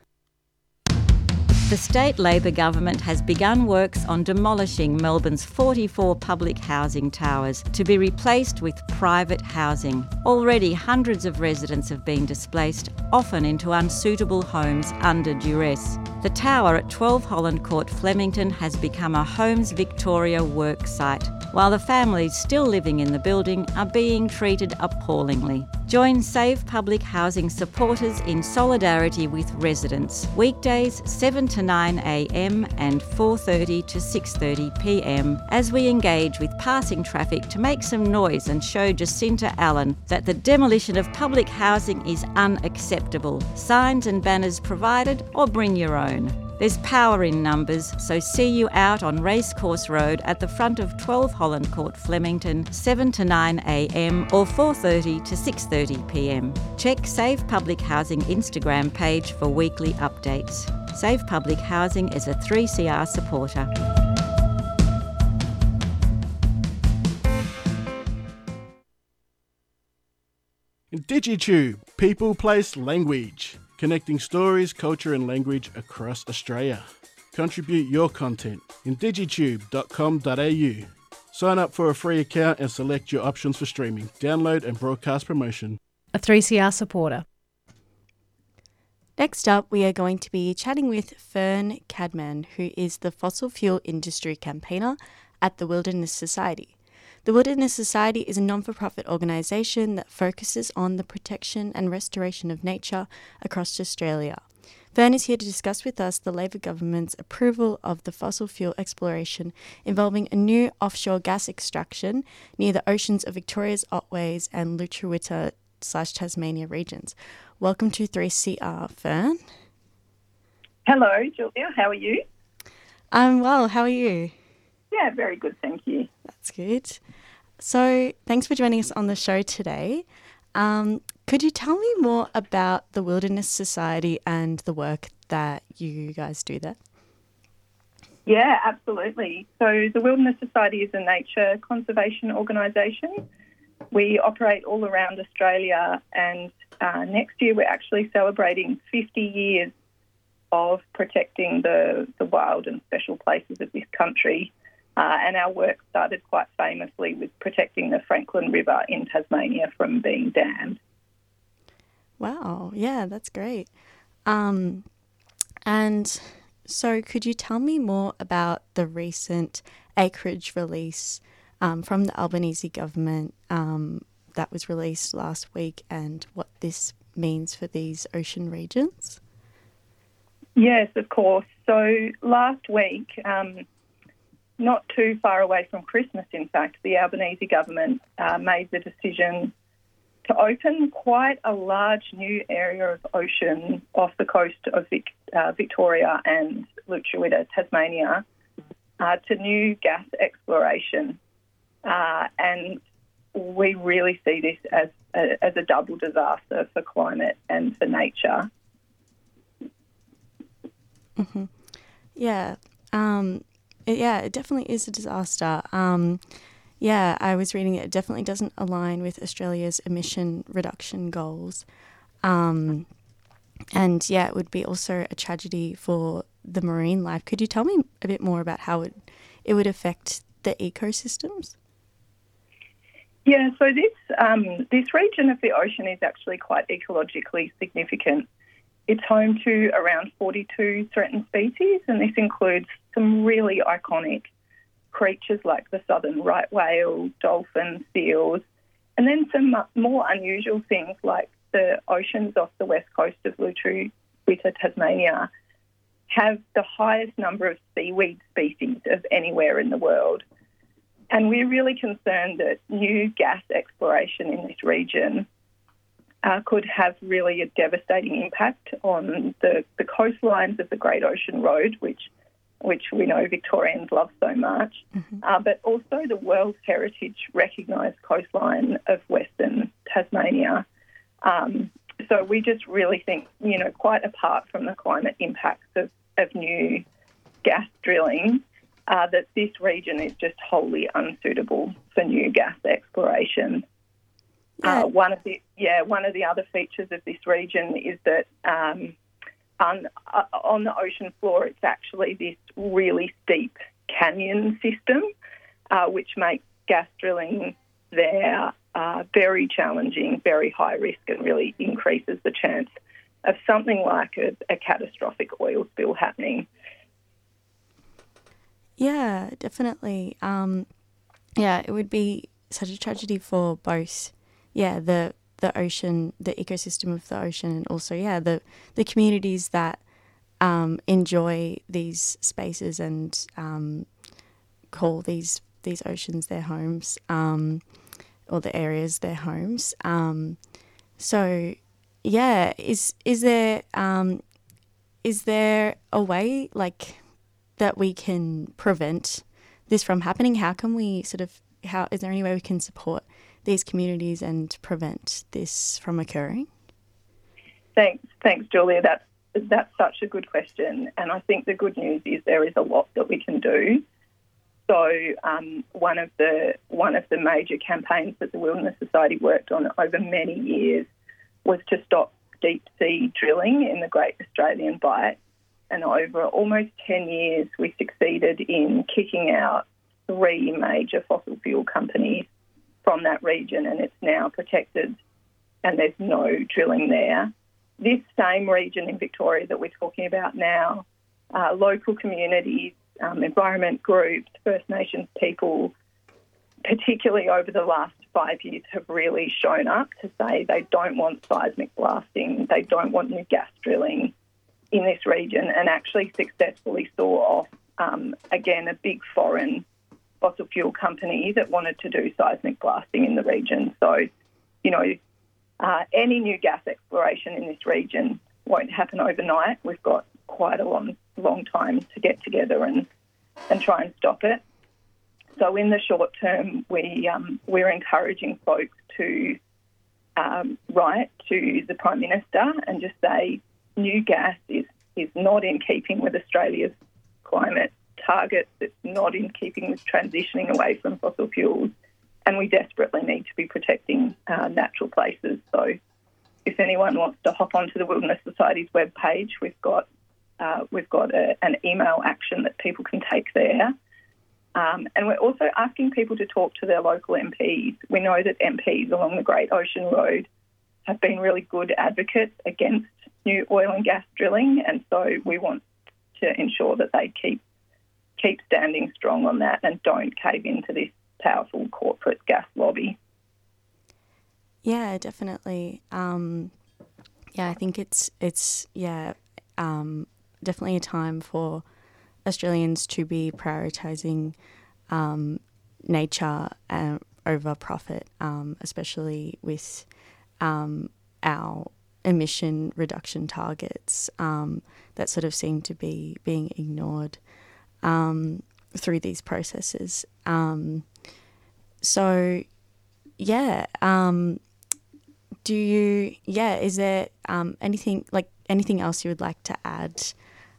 The state Labor government has begun works on demolishing Melbourne's 44 public housing towers to be replaced with private housing. Already hundreds of residents have been displaced, often into unsuitable homes under duress. The tower at 12 Holland Court, Flemington has become a Homes Victoria work site, while the families still living in the building are being treated appallingly. Join Save Public Housing supporters in solidarity with residents. Weekdays 7 to 9 a.m. and 4:30 to 6:30 p.m. as we engage with passing traffic to make some noise and show Jacinta Allen that the demolition of public housing is unacceptable. Signs and banners provided, or bring your own. There's power in numbers, so see you out on Racecourse Road at the front of 12 Holland Court, Flemington, 7 to 9 a.m. or 4:30 to 6:30 p.m. Check Save Public Housing Instagram page for weekly updates. Save Public Housing is a 3CR supporter. DigiTube, People, Place, Language, connecting stories, culture and language across Australia. Contribute your content in digitube.com.au. Sign up for a free account and select your options for streaming, download and broadcast promotion. A 3CR supporter. Next up, we are going to be chatting with Fern Cadman, who is the fossil fuel industry campaigner at the Wilderness Society. The Wilderness Society is a non-for-profit organisation that focuses on the protection and restoration of nature across Australia. Fern is here to discuss with us the Labor government's approval of the fossil fuel exploration involving a new offshore gas extraction near the oceans of Victoria's Otways and Lutruwita/Tasmania regions. Welcome to 3CR, Fern. Hello, Julia. How are you? I'm well. How are you? Yeah, very good, thank you. That's good. So, thanks for joining us on the show today. Could you tell me more about the Wilderness Society and the work that you guys do there? Yeah, absolutely. So the Wilderness Society is a nature conservation organisation. We operate all around Australia, and next year we're actually celebrating 50 years of protecting the wild and special places of this country. And our work started quite famously with protecting the Franklin River in Tasmania from being dammed. Wow, yeah, that's great. And so could you tell me more about the recent acreage release from the Albanese government that was released last week and what this means for these ocean regions? Yes, of course. So last week, not too far away from Christmas, in fact, the Albanese government made the decision to open quite a large new area of ocean off the coast of Victoria and Lutruwita, Tasmania, to new gas exploration. And we really see this as a double disaster for climate and for nature. Mm-hmm. Yeah. It definitely is a disaster. I was reading it definitely doesn't align with Australia's emission reduction goals. It would be also a tragedy for the marine life. Could you tell me a bit more about how it would affect the ecosystems? Yeah, so this region of the ocean is actually quite ecologically significant. It's home to around 42 threatened species, and this includes some really iconic creatures like the southern right whale, dolphins, seals, and then some more unusual things like the oceans off the west coast of Lutruwita, Tasmania, have the highest number of seaweed species of anywhere in the world. And we're really concerned that new gas exploration in this region could have really a devastating impact on the coastlines of the Great Ocean Road, which we know Victorians love so much, but also the World Heritage recognised coastline of Western Tasmania. So we just really think, quite apart from the climate impacts of new gas drilling, that this region is just wholly unsuitable for new gas exploration. One of the other features of this region is that on the ocean floor, it's actually this really steep canyon system, which makes gas drilling there very challenging, very high risk, and really increases the chance of something like a catastrophic oil spill happening. Yeah, definitely. It would be such a tragedy for both, the ocean, the ecosystem of the ocean, and also, the communities that enjoy these spaces and call these oceans their homes, or the areas their homes. Is there a way that we can prevent this from happening? How can we is there any way we can support these communities and prevent this from occurring? Thanks, Julia. That's such a good question, and I think the good news is there is a lot that we can do. So one of the major campaigns that the Wilderness Society worked on over many years was to stop deep sea drilling in the Great Australian Bight. And over almost 10 years, we succeeded in kicking out 3 major fossil fuel companies from that region, and it's now protected and there's no drilling there. This same region in Victoria that we're talking about now, local communities, environment groups, First Nations people, particularly over the last 5 years, have really shown up to say they don't want seismic blasting, they don't want new gas drilling in this region, and actually successfully saw off, again, a big foreign fossil fuel company that wanted to do seismic blasting in the region. So, any new gas exploration in this region won't happen overnight. We've got quite a long time to get together and try and stop it. So in the short term, we're encouraging folks to write to the Prime Minister and just say new gas is not in keeping with Australia's climate targets. It's not in keeping with transitioning away from fossil fuels, and we desperately need to be protecting natural places. So if anyone wants to hop onto the Wilderness Society's webpage, we've got an email action that people can take there. And we're also asking people to talk to their local MPs. We know that MPs along the Great Ocean Road have been really good advocates against new oil and gas drilling, and so we want to ensure that they keep standing strong on that and don't cave into this powerful corporate gas lobby. Yeah, definitely. I think it's definitely a time for Australians to be prioritising nature over profit, especially with our emission reduction targets that sort of seem to be being ignored through these processes. Is there anything else you would like to add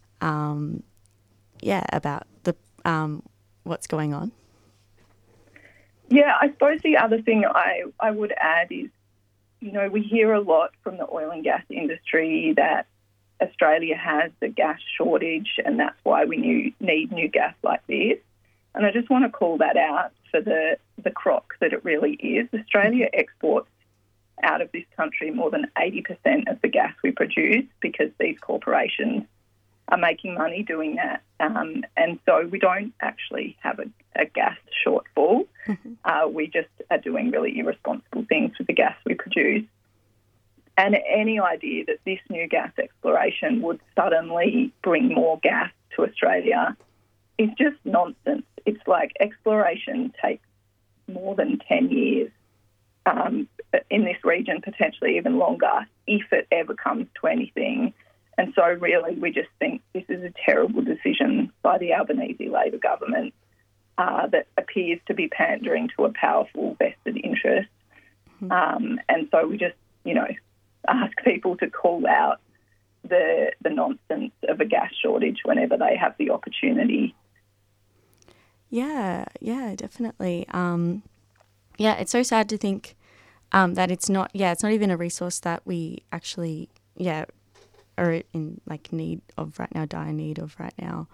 about the what's going on? Yeah, I suppose the other thing I would add is, we hear a lot from the oil and gas industry that Australia has a gas shortage and that's why we need new gas like this. And I just want to call that out for the crock that it really is. Australia exports out of this country more than 80% of the gas we produce because these corporations are making money doing that. And so we don't actually have a gas shortfall. We just are doing really irresponsible things with the gas we produce. And any idea that this new gas exploration would suddenly bring more gas to Australia is just nonsense. It's like exploration takes more than 10 years in this region, potentially even longer, if it ever comes to anything. And so really we just think this is a terrible decision by the Albanese Labor government that appears to be pandering to a powerful vested interest. And so we just, ask people to call out the nonsense of a gas shortage whenever they have the opportunity. Yeah, definitely. It's so sad to think that it's not even a resource that we actually, are in need of right now, dire need of right now.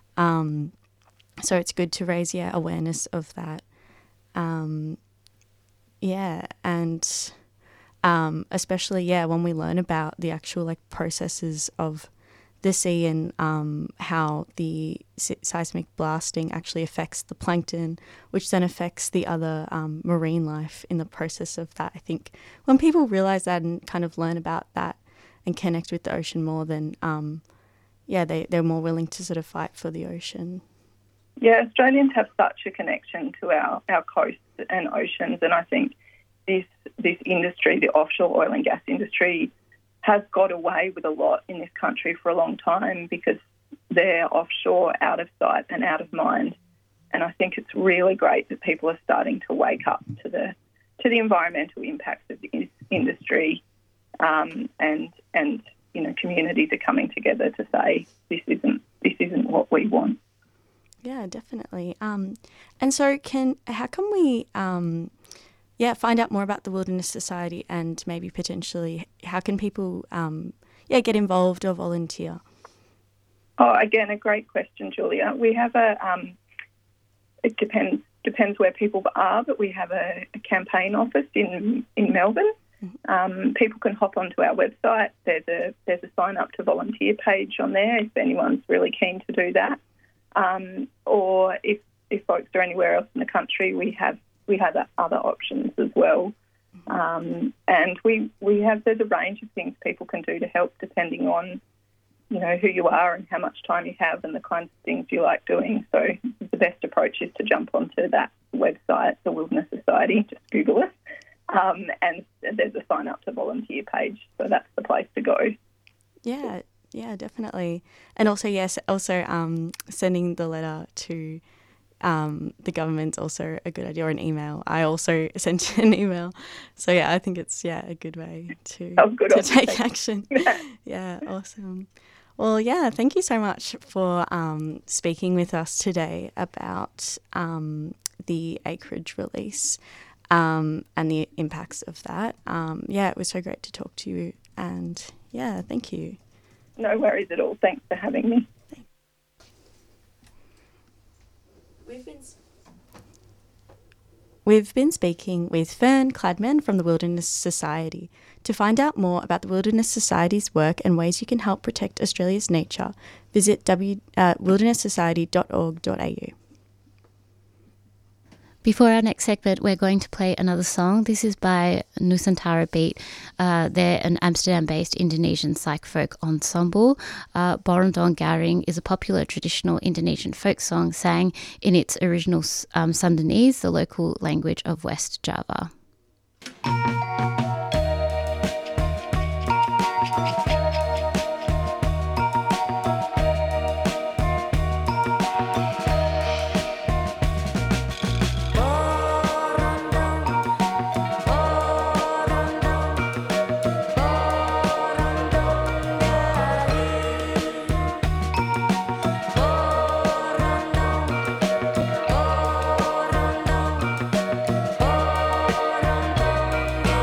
So it's good to raise awareness of that. And especially when we learn about the actual processes of the sea and how the seismic blasting actually affects the plankton, which then affects the other marine life in the process of that. I think when people realise that and kind of learn about that and connect with the ocean more, then they're more willing to sort of fight for the ocean. Yeah, Australians have such a connection to our coasts and oceans, and I think this industry, the offshore oil and gas industry, has got away with a lot in this country for a long time because they're offshore, out of sight and out of mind. And I think it's really great that people are starting to wake up to the environmental impacts of the industry, and communities are coming together to say this isn't what we want. Yeah, definitely. And so how can we find out more about the Wilderness Society and maybe potentially how can people get involved or volunteer? Oh, again, a great question, Julia. We have it depends where people are, but we have a campaign office in Melbourne. People can hop onto our website. There's a sign up to volunteer page on there if anyone's really keen to do that. Or if folks are anywhere else in the country, we have other options as well. And there's a range of things people can do to help depending on, you know, who you are and how much time you have and the kinds of things you like doing. So the best approach is to jump onto that website, the Wilderness Society, just Google it. And there's a sign up to volunteer page. So that's the place to go. Yeah, definitely. And also, sending the letter to the government's also a good idea, or an email. I also sent an email. So yeah, I think it's a good way to take action. Yeah, awesome. Well, yeah, thank you so much for speaking with us today about the acreage release and the impacts of that. It was so great to talk to you, and yeah, thank you. No worries at all. Thanks for having me. We've been speaking with Fern Cladman from the Wilderness Society. To find out more about the Wilderness Society's work and ways you can help protect Australia's nature, visit wildernesssociety.org.au. Before our next segment, we're going to play another song. This is by Nusantara Beat. They're an Amsterdam-based Indonesian psych folk ensemble. Borondong Garing is a popular traditional Indonesian folk song sang in its original Sundanese, the local language of West Java. Borondong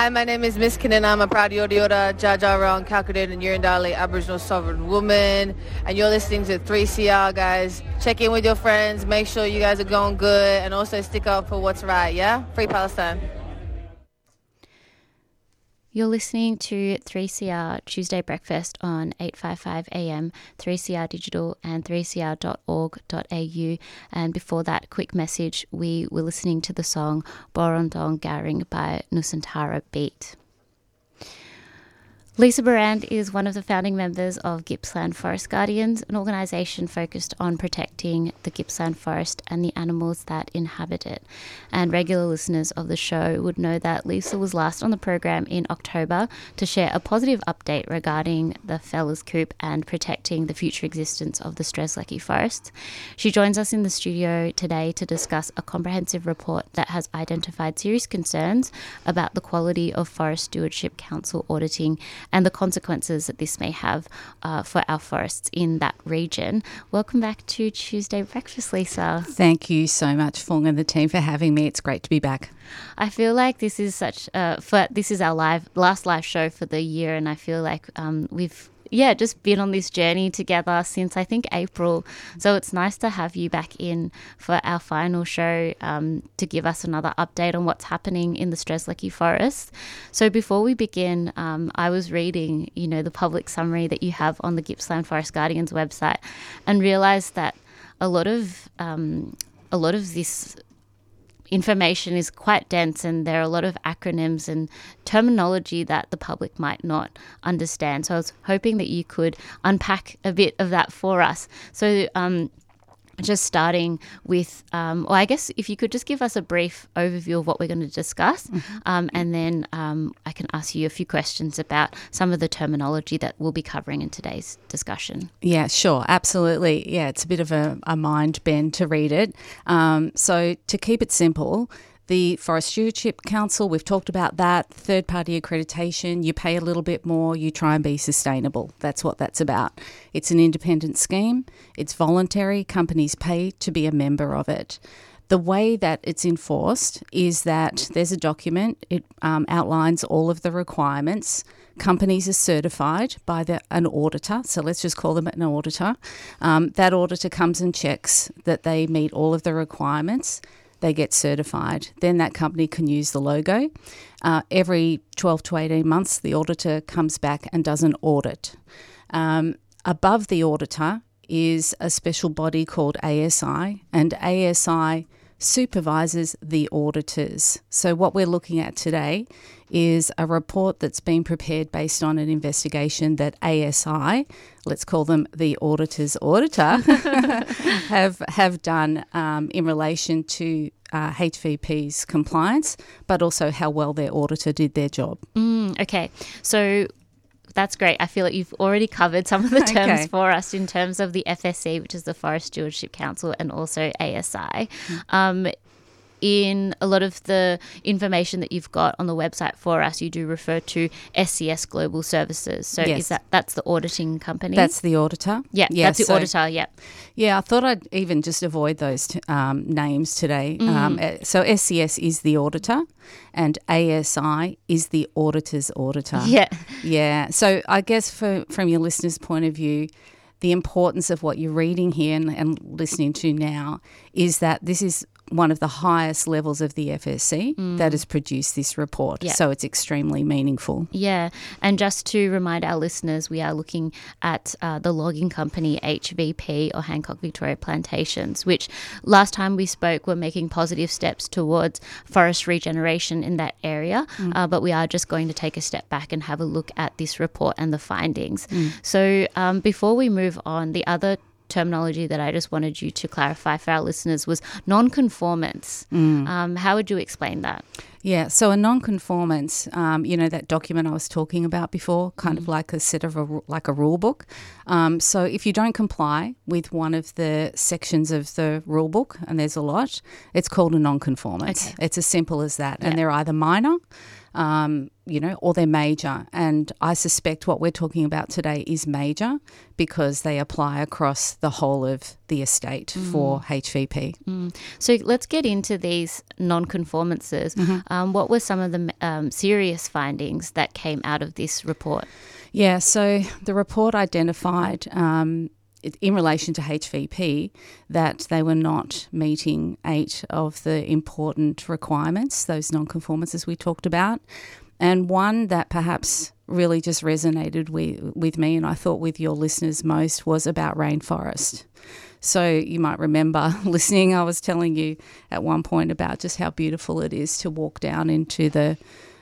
Hi, my name is Miss Kinnan. I'm a proud Yorta Jajarong, Calculated and Yurundali Aboriginal Sovereign Woman. And you're listening to 3CR, guys. Check in with your friends. Make sure you guys are going good. And also stick up for what's right, yeah? Free Palestine. You're listening to 3CR Tuesday Breakfast on 855 AM, 3CR Digital and 3cr.org.au. And before that quick message, we were listening to the song Borondong Garing by Nusantara Beat. Lisa Barand is one of the founding members of Gippsland Forest Guardians, an organisation focused on protecting the Gippsland Forest and the animals that inhabit it. And regular listeners of the show would know that Lisa was last on the program in October to share a positive update regarding the Fellers Coupe and protecting the future existence of the Strzelecki Forest. She joins us in the studio today to discuss a comprehensive report that has identified serious concerns about the quality of Forest Stewardship Council auditing and the consequences that this may have for our forests in that region. Welcome back to Tuesday Breakfast, Lisa. Thank you so much, Fong and the team, for having me. It's great to be back. I feel like this is this is our last live show for the year, and I feel like we've just been on this journey together since I think April. So it's nice to have you back in for our final show to give us another update on what's happening in the Strzelecki Forest. So before we begin, I was reading, the public summary that you have on the Gippsland Forest Guardians website and realised that a lot of this information is quite dense, and there are a lot of acronyms and terminology that the public might not understand. So I was hoping that you could unpack a bit of that for us. So just starting with, I guess if you could just give us a brief overview of what we're going to discuss, and then I can ask you a few questions about some of the terminology that we'll be covering in today's discussion. Yeah, sure, absolutely. Yeah, it's a bit of a mind bend to read it. So to keep it simple, the Forest Stewardship Council, we've talked about that, third-party accreditation, you pay a little bit more, you try and be sustainable. That's what that's about. It's an independent scheme. It's voluntary. Companies pay to be a member of it. The way that it's enforced is that there's a document. It outlines all of the requirements. Companies are certified by an auditor, so let's just call them an auditor. That auditor comes and checks that they meet all of the requirements. They get certified. Then that company can use the logo. Every 12 to 18 months, the auditor comes back and does an audit. Above the auditor is a special body called ASI, and ASI supervises the auditors. So what we're looking at today is a report that's been prepared based on an investigation that ASI, let's call them the auditor's auditor, have done in relation to HVP's compliance, but also how well their auditor did their job. Okay, so that's great. I feel like you've already covered some of the terms for us in terms of the FSC, which is the Forest Stewardship Council, and also ASI. In a lot of the information that you've got on the website for us, you do refer to SCS Global Services. So yes. That's the auditing company? That's the auditor. Yeah, that's the auditor, yeah. Yeah, I thought I'd even just avoid those names today. So SCS is the auditor and ASI is the auditor's auditor. Yeah. Yeah. So I guess from your listeners' point of view, the importance of what you're reading here and listening to now is that this is one of the highest levels of the FSC that has produced this report. Yeah. So it's extremely meaningful. Yeah. And just to remind our listeners, we are looking at the logging company HVP, or Hancock Victoria Plantations, which last time we spoke were making positive steps towards forest regeneration in that area. But we are just going to take a step back and have a look at this report and the findings. So before we move on, the other terminology that I just wanted you to clarify for our listeners was non-conformance. How would you explain that? Yeah, so a non-conformance, that document I was talking about before, kind of like a set of like a rule book. So if you don't comply with one of the sections of the rule book, and there's a lot, it's called a non-conformance. Okay. It's as simple as that. Yeah. And they're either minor, or they're major. And I suspect what we're talking about today is major because they apply across the whole of the estate for HVP. So let's get into these non-conformances. What were some of the serious findings that came out of this report? Yeah, so the report identified in relation to HVP that they were not meeting 8 of the important requirements, those non-conformances we talked about. And one that perhaps really just resonated with me, and I thought with your listeners most, was about rainforest. So you might remember listening, I was telling you at one point about just how beautiful it is to walk down into the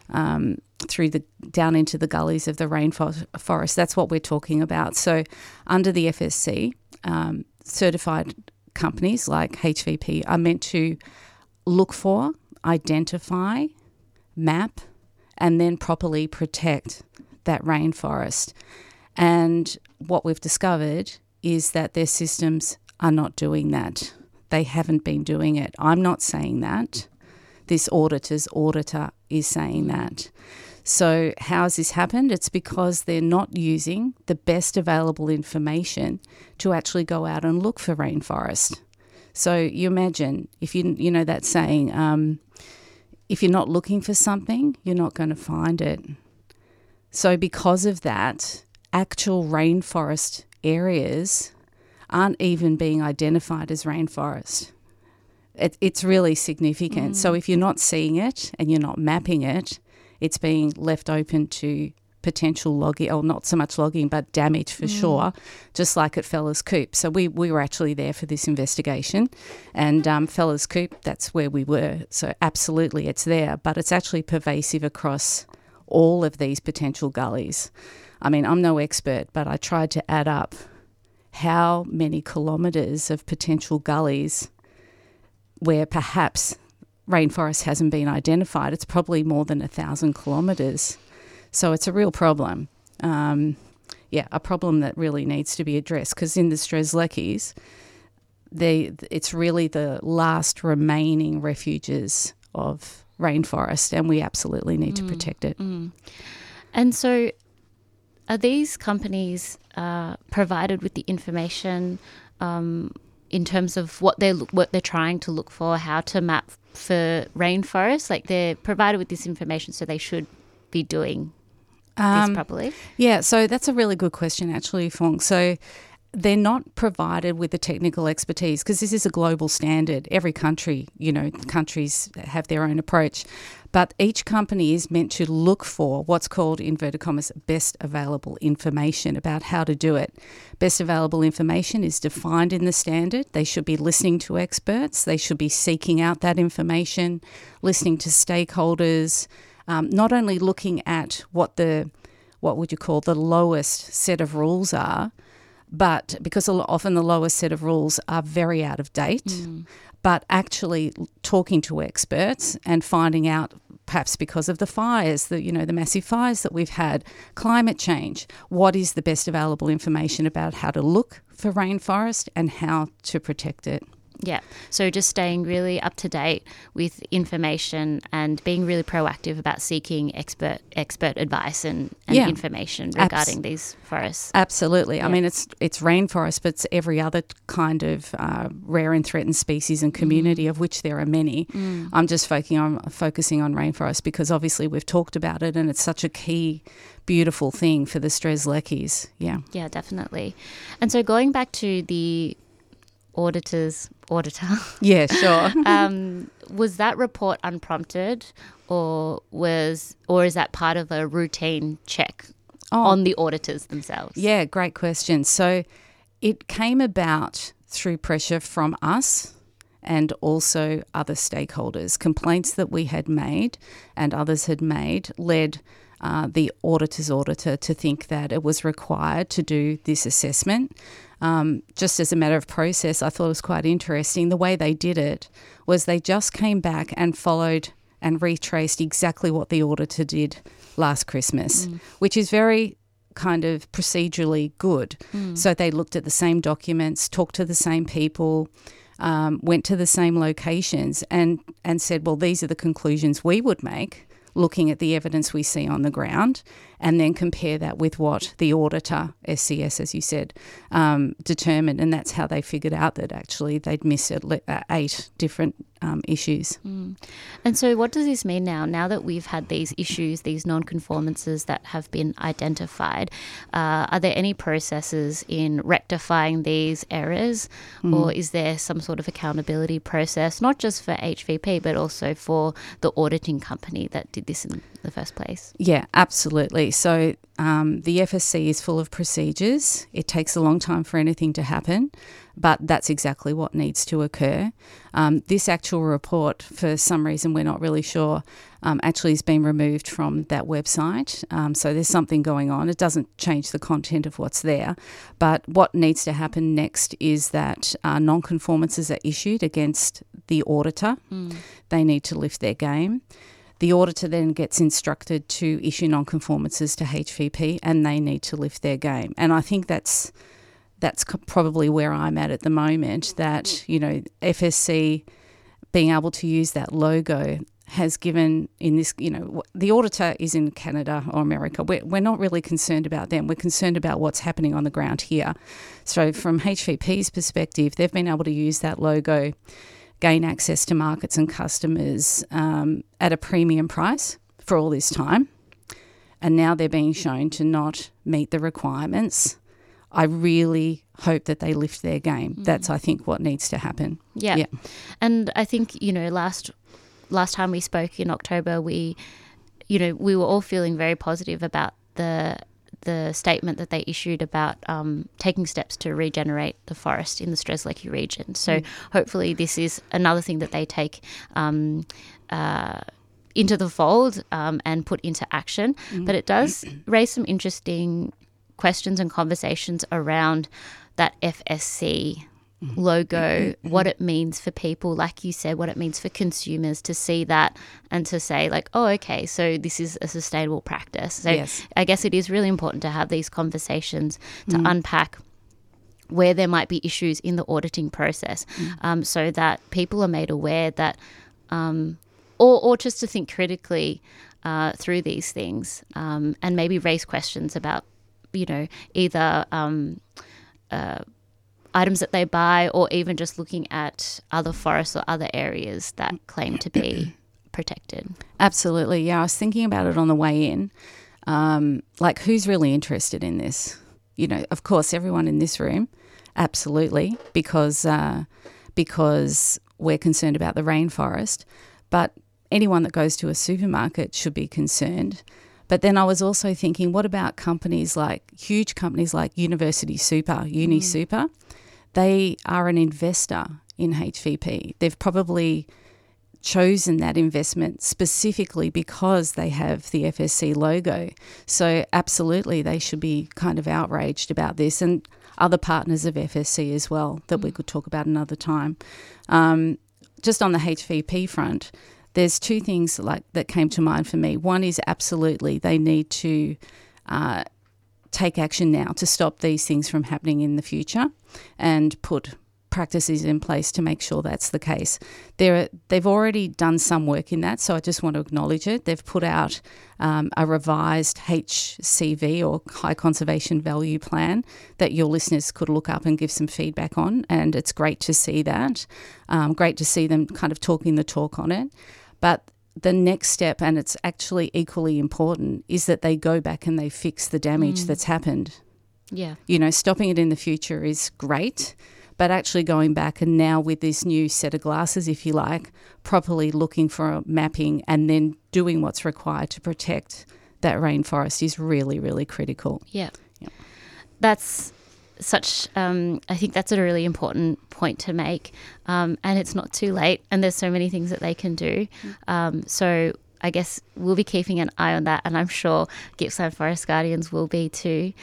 down into the gullies of the rainforest. That's what we're talking about. So under the FSC, certified companies like HVP are meant to look for, identify, map, and then properly protect that rainforest. And what we've discovered is that their systems are not doing that. They haven't been doing it. I'm not saying that. This auditor's auditor is saying that. So how has this happened? It's because they're not using the best available information to actually go out and look for rainforest. So you imagine, if you know that saying, if you're not looking for something, you're not going to find it. So because of that, actual rainforest areas aren't even being identified as rainforest. It's really significant. So if you're not seeing it and you're not mapping it, it's being left open to potential logging, or not so much logging, but damage for sure, just like at Fellas Coupe. So we were actually there for this investigation, and Fellas Coupe, that's where we were. So absolutely it's there, but it's actually pervasive across all of these potential gullies. I mean, I'm no expert, but I tried to add up how many kilometres of potential gullies where perhaps rainforest hasn't been identified. It's probably more than 1,000 kilometres. So it's a real problem. A problem that really needs to be addressed, because in the Strzelecki's, it's really the last remaining refuges of rainforest, and we absolutely need to protect it. And so are these companies provided with the information in terms of what they're trying to look for, how to map for rainforest? Like, they're provided with this information, so they should be doing this properly? Yeah, so that's a really good question, actually, Fong. So they're not provided with the technical expertise, because this is a global standard. Every country, countries have their own approach. But each company is meant to look for what's called, inverted commas, best available information about how to do it. Best available information is defined in the standard. They should be listening to experts. They should be seeking out that information, listening to stakeholders, not only looking at what would you call the lowest set of rules are, but because often the lowest set of rules are very out of date, but actually talking to experts and finding out, perhaps because of the fires, the massive fires that we've had, climate change, what is the best available information about how to look for rainforest and how to protect it. Yeah, so just staying really up to date with information and being really proactive about seeking expert advice and information regarding these forests. Absolutely. Yeah. I mean, it's rainforest, but it's every other kind of rare and threatened species and community, of which there are many. I'm just focusing on rainforest because obviously we've talked about it, and it's such a key, beautiful thing for the Strzelecki's. Yeah. Yeah, definitely. And so going back to the auditor. Yeah, sure. Was that report unprompted, or is that part of a routine check on the auditors themselves? Yeah, great question. So it came about through pressure from us and also other stakeholders. Complaints that we had made and others had made led the auditor's auditor to think that it was required to do this assessment. Just as a matter of process, I thought it was quite interesting. The way they did it was they just came back and followed and retraced exactly what the auditor did last Christmas, which is very kind of procedurally good. So they looked at the same documents, talked to the same people, went to the same locations and said, well, these are the conclusions we would make. looking at the evidence we see on the ground, and then compare that with what the auditor, SCS, as you said, determined. And that's how they figured out that actually they'd missed 8 different issues. And so what does this mean now that we've had these issues, these non-conformances that have been identified? Are there any processes in rectifying these errors, or is there some sort of accountability process, not just for HVP, but also for the auditing company that did this in the first place? Yeah, absolutely. So the FSC is full of procedures. It takes a long time for anything to happen, but that's exactly what needs to occur. This actual report, for some reason we're not really sure, actually has been removed from that website. So there's something going on. It doesn't change the content of what's there. But what needs to happen next is that non-conformances are issued against the auditor. They need to lift their game. The auditor then gets instructed to issue non-conformances to HVP, and they need to lift their game. And I think that's probably where I'm at the moment, that, you know, FSC being able to use that logo has given in this, you know, the auditor is in Canada or America. We're not really concerned about them. We're concerned about what's happening on the ground here. So from HVP's perspective, they've been able to use that logo, gain access to markets and customers at a premium price for all this time. And now they're being shown to not meet the requirements. I really hope that they lift their game. That's, I think, what needs to happen. Yeah. And I think, you know, last time we spoke in October, we were all feeling very positive about the statement that they issued about taking steps to regenerate the forest in the Strzelecki region. So hopefully this is another thing that they take into the fold and put into action. But it does raise some interesting questions and conversations around that FSC logo, what it means for people, like you said, what it means for consumers to see that and to say like, oh, okay, so this is a sustainable practice. So yes. I guess it is really important to have these conversations to unpack where there might be issues in the auditing process, so that people are made aware that, or just to think critically through these things, and maybe raise questions about, you know, either items that they buy, or even just looking at other forests or other areas that claim to be protected. Absolutely, yeah. I was thinking about it on the way in. Like, who's really interested in this? You know, of course, everyone in this room, absolutely, because we're concerned about the rainforest. But anyone that goes to a supermarket should be concerned. But then I was also thinking, what about huge companies like University Super, Uni Super? They are an investor in HVP. They've probably chosen that investment specifically because they have the FSC logo. So absolutely, they should be kind of outraged about this, and other partners of FSC as well that we could talk about another time. Just on the HVP front, there's 2 things that came to mind for me. One is absolutely they need to take action now to stop these things from happening in the future and put practices in place to make sure that's the case. They've already done some work in that, so I just want to acknowledge it. They've put out a revised HCV, or High Conservation Value Plan, that your listeners could look up and give some feedback on, and it's great to see that. Great to see them kind of talking the talk on it. But the next step, and it's actually equally important, is that they go back and they fix the damage that's happened. Yeah. You know, stopping it in the future is great, but actually going back and now with this new set of glasses, if you like, properly looking for a mapping and then doing what's required to protect that rainforest is really, really critical. Yeah. That's such, I think that's a really important point to make, and it's not too late, and there's so many things that they can do. So I guess we'll be keeping an eye on that, and I'm sure Gippsland Forest Guardians will be too.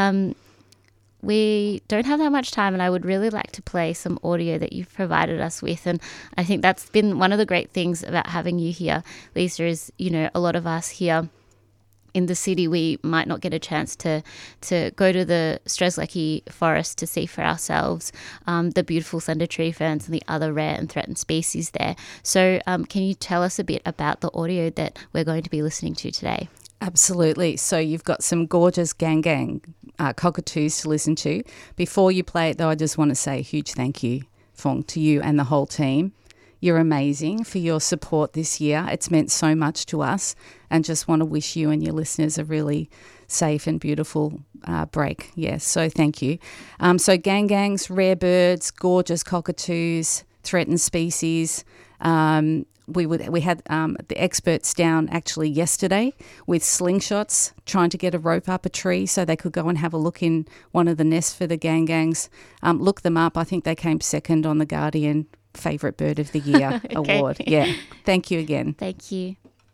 We don't have that much time, and I would really like to play some audio that you've provided us with. And I think that's been one of the great things about having you here, Lisa, is, you know, a lot of us here in the city, we might not get a chance to go to the Strzelecki forest to see for ourselves the beautiful slender tree ferns and the other rare and threatened species there. So can you tell us a bit about the audio that we're going to be listening to today? Absolutely. So you've got some gorgeous gang cockatoos to listen to. Before you play it, though, I just want to say a huge thank you, Fong, to you and the whole team. You're amazing for your support this year. It's meant so much to us, and just want to wish you and your listeners a really safe and beautiful break. Yes, so thank you. So gangs, rare birds, gorgeous cockatoos, threatened species. We had the experts down actually yesterday with slingshots trying to get a rope up a tree so they could go and have a look in one of the nests for the gangs. Look them up. I think they came second on the Guardian Favourite Bird of the Year Okay. award. Yeah. Thank you again. Thank you.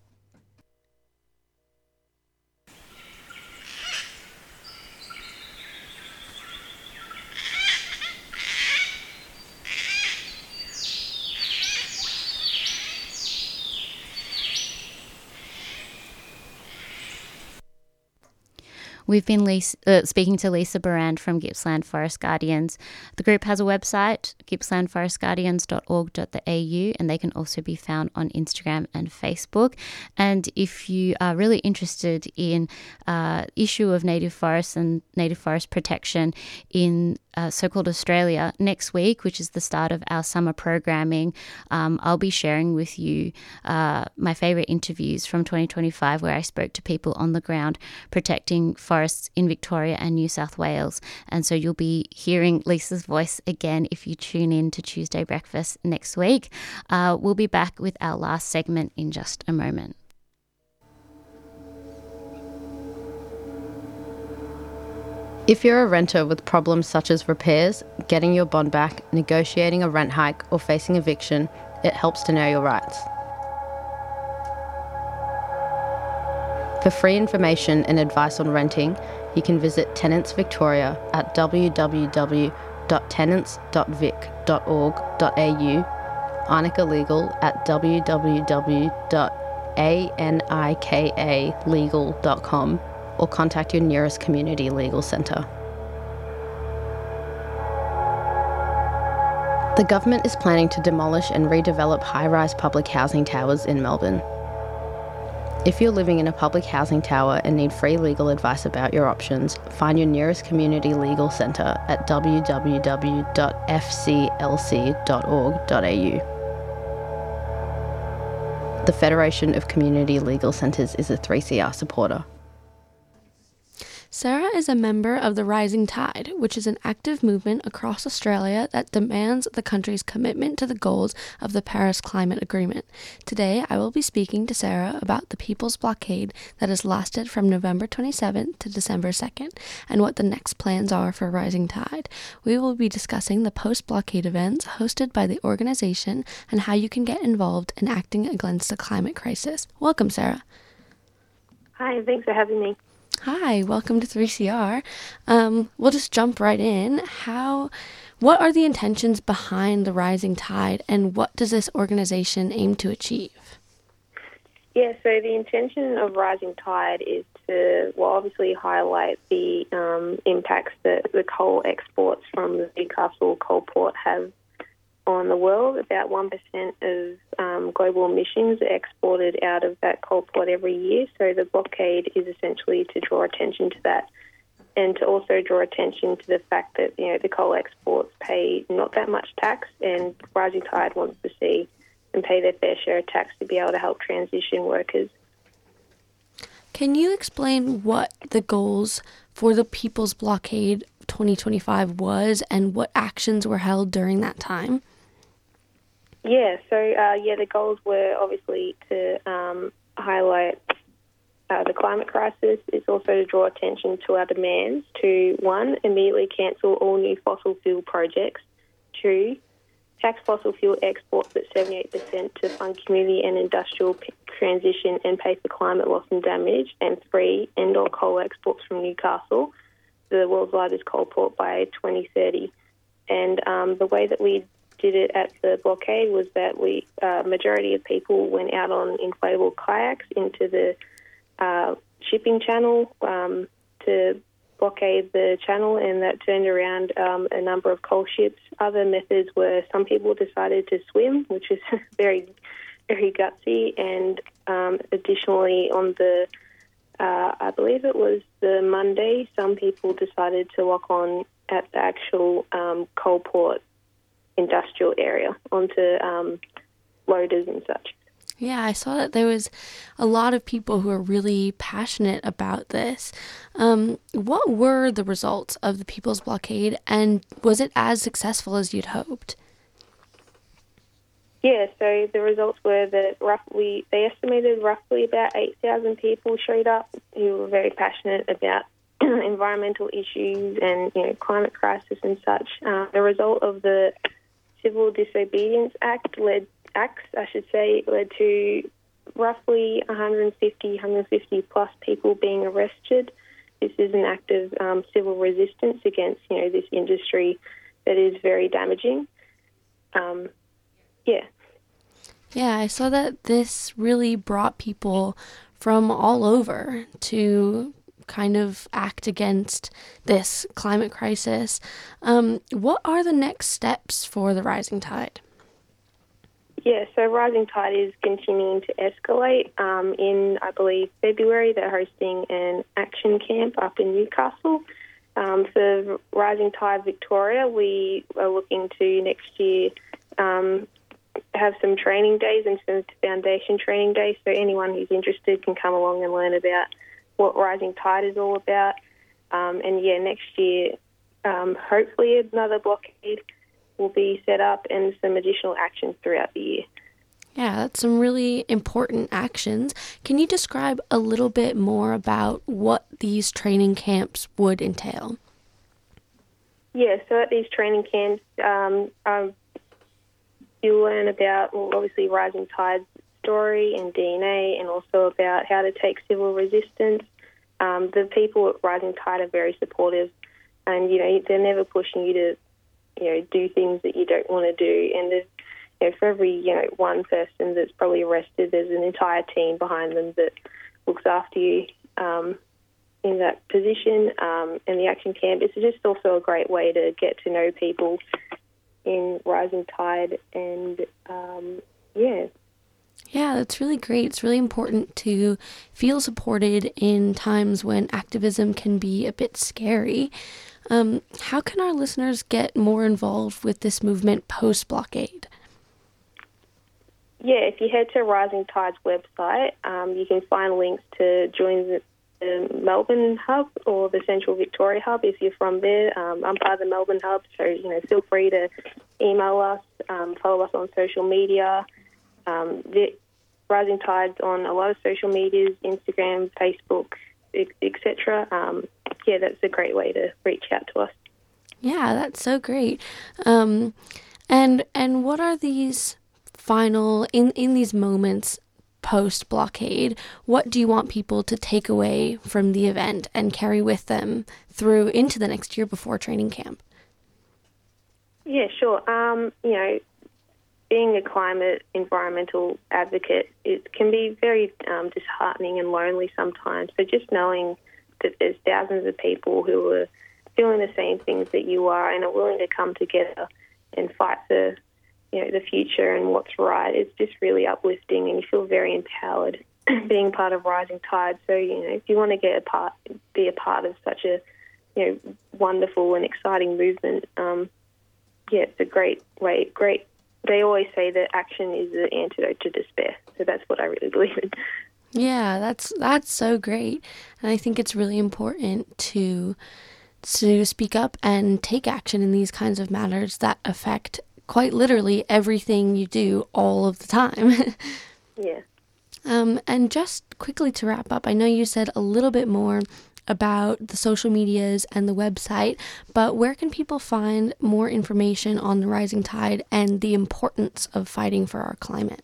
We've been speaking to Lisa Barand from Gippsland Forest Guardians. The group has a website, gippslandforestguardians.org.au, and they can also be found on Instagram and Facebook. And if you are really interested in issue of native forests and native forest protection in so-called Australia, next week, which is the start of our summer programming, I'll be sharing with you my favourite interviews from 2025 where I spoke to people on the ground protecting forests in Victoria and New South Wales. And so you'll be hearing Lisa's voice again if you tune in to Tuesday Breakfast next week. We'll be back with our last segment in just a moment. If you're a renter with problems such as repairs, getting your bond back, negotiating a rent hike, or facing eviction, it helps to know your rights. For free information and advice on renting, you can visit Tenants Victoria at www.tenants.vic.org.au, Arnica Legal at www.anikalegal.com, or contact your nearest community legal centre. The government is planning to demolish and redevelop high-rise public housing towers in Melbourne. If you're living in a public housing tower and need free legal advice about your options, find your nearest community legal centre at www.fclc.org.au. The Federation of Community Legal Centres is a 3CR supporter. Sarah is a member of the Rising Tide, which is an active movement across Australia that demands the country's commitment to the goals of the Paris Climate Agreement. Today, I will be speaking to Sarah about the People's Blockade that has lasted from November 27th to December 2nd, and what the next plans are for Rising Tide. We will be discussing the post-blockade events hosted by the organisation and how you can get involved in acting against the climate crisis. Welcome, Sarah. Hi, thanks for having me. Hi, welcome to 3CR. We'll just jump right in. What are the intentions behind the Rising Tide, and what does this organization aim to achieve? Yeah, so the intention of Rising Tide is to, obviously highlight the impacts that the coal exports from the Newcastle coal port have on the world. About 1% of global emissions are exported out of that coal port every year. So the blockade is essentially to draw attention to that, and to also draw attention to the fact that the coal exports pay not that much tax, and Rising Tide wants to see them pay their fair share of tax to be able to help transition workers. Can you explain what the goals for the People's Blockade 2025 was, and what actions were held during that time? Yeah, so the goals were obviously to highlight the climate crisis. It's also to draw attention to our demands to, 1, immediately cancel all new fossil fuel projects, 2, tax fossil fuel exports at 78% to fund community and industrial transition and pay for climate loss and damage, and 3, end all coal exports from Newcastle, the world's largest coal port, by 2030. And the way that we did it at the blockade was that majority of people went out on inflatable kayaks into the shipping channel to blockade the channel, and that turned around a number of coal ships. Other methods were some people decided to swim, which is very, very gutsy, and additionally on the, I believe it was the Monday, some people decided to lock on at the actual coal port industrial area onto loaders and such. Yeah, I saw that there was a lot of people who are really passionate about this. What were the results of the People's Blockade, and was it as successful as you'd hoped? Yeah, so the results were that they estimated roughly about 8,000 people showed up who were very passionate about environmental issues and climate crisis and such. The result of the Civil Disobedience Act led to roughly 150 plus people being arrested. This is an act of civil resistance against this industry that is very damaging. Yeah, I saw that this really brought people from all over to kind of act against this climate crisis. What are the next steps for the Rising Tide? Yeah, so Rising Tide is continuing to escalate. In, I believe, February, they're hosting an action camp up in Newcastle. For Rising Tide Victoria, we are looking to next year have some training days and some foundation training days, so anyone who's interested can come along and learn about what Rising Tide is all about. Next year, hopefully another blockade will be set up and some additional actions throughout the year. Yeah, that's some really important actions. Can you describe a little bit more about what these training camps would entail? Yeah, so at these training camps, you learn about, obviously, Rising Tide's story and DNA, and also about how to take civil resistance. The people at Rising Tide are very supportive, and they're never pushing you to do things that you don't want to do. And there's, for every one person that's probably arrested, there's an entire team behind them that looks after you in that position. And the action camp is just also a great way to get to know people in Rising Tide, and Yeah, that's really great. It's really important to feel supported in times when activism can be a bit scary. How can our listeners get more involved with this movement post-blockade? Yeah, if you head to Rising Tide's website, you can find links to join the Melbourne Hub or the Central Victoria Hub if you're from there. I'm part of the Melbourne Hub, so feel free to email us, follow us on social media. Rising Tide's on a lot of social medias, Instagram, Facebook, etc. That's a great way to reach out to us. Yeah, that's so great. And what are these final, in these moments post-blockade, what do you want people to take away from the event and carry with them through into the next year before training camp? Yeah, sure. Being a climate environmental advocate, it can be very disheartening and lonely sometimes. So just knowing that there's thousands of people who are doing the same things that you are and are willing to come together and fight for the future and what's right, it's just really uplifting, and you feel very empowered being part of Rising Tide. So, if you want to be a part of such a, wonderful and exciting movement, it's a great way. They always say that action is the antidote to despair. So that's what I really believe in. Yeah, that's so great. And I think it's really important to speak up and take action in these kinds of matters that affect quite literally everything you do all of the time. Yeah. And just quickly to wrap up, I know you said a little bit more about the social medias and the website, but where can people find more information on the Rising Tide and the importance of fighting for our climate?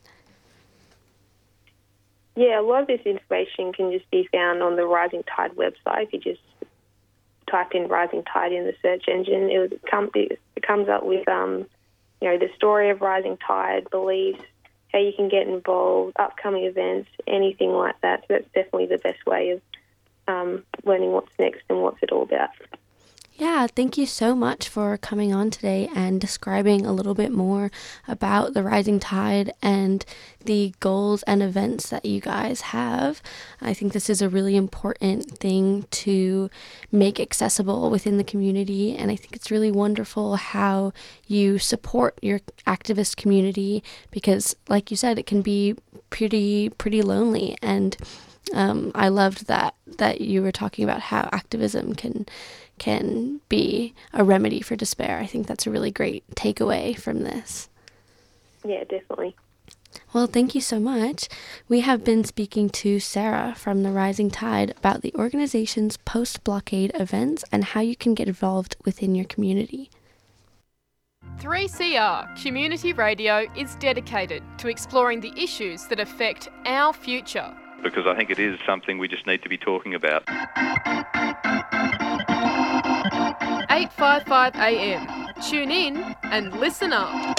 Yeah, a lot of this information can just be found on the Rising Tide website. If you just type in Rising Tide in the search engine, it comes up with the story of Rising Tide, beliefs, how you can get involved, upcoming events, anything like that. So that's definitely the best way of learning what's next and what's it all about. Yeah, thank you so much for coming on today and describing a little bit more about the Rising Tide and the goals and events that you guys have. I think this is a really important thing to make accessible within the community, and I think it's really wonderful how you support your activist community because, like you said, it can be pretty lonely, and I loved that you were talking about how activism can be a remedy for despair. I think that's a really great takeaway from this. Yeah, definitely. Well, thank you so much. We have been speaking to Sarah from the Rising Tide about the organization's post-blockade events and how you can get involved within your community. 3CR Community Radio is dedicated to exploring the issues that affect our future. Because I think it is something we just need to be talking about. 855 AM. Tune in and listen up.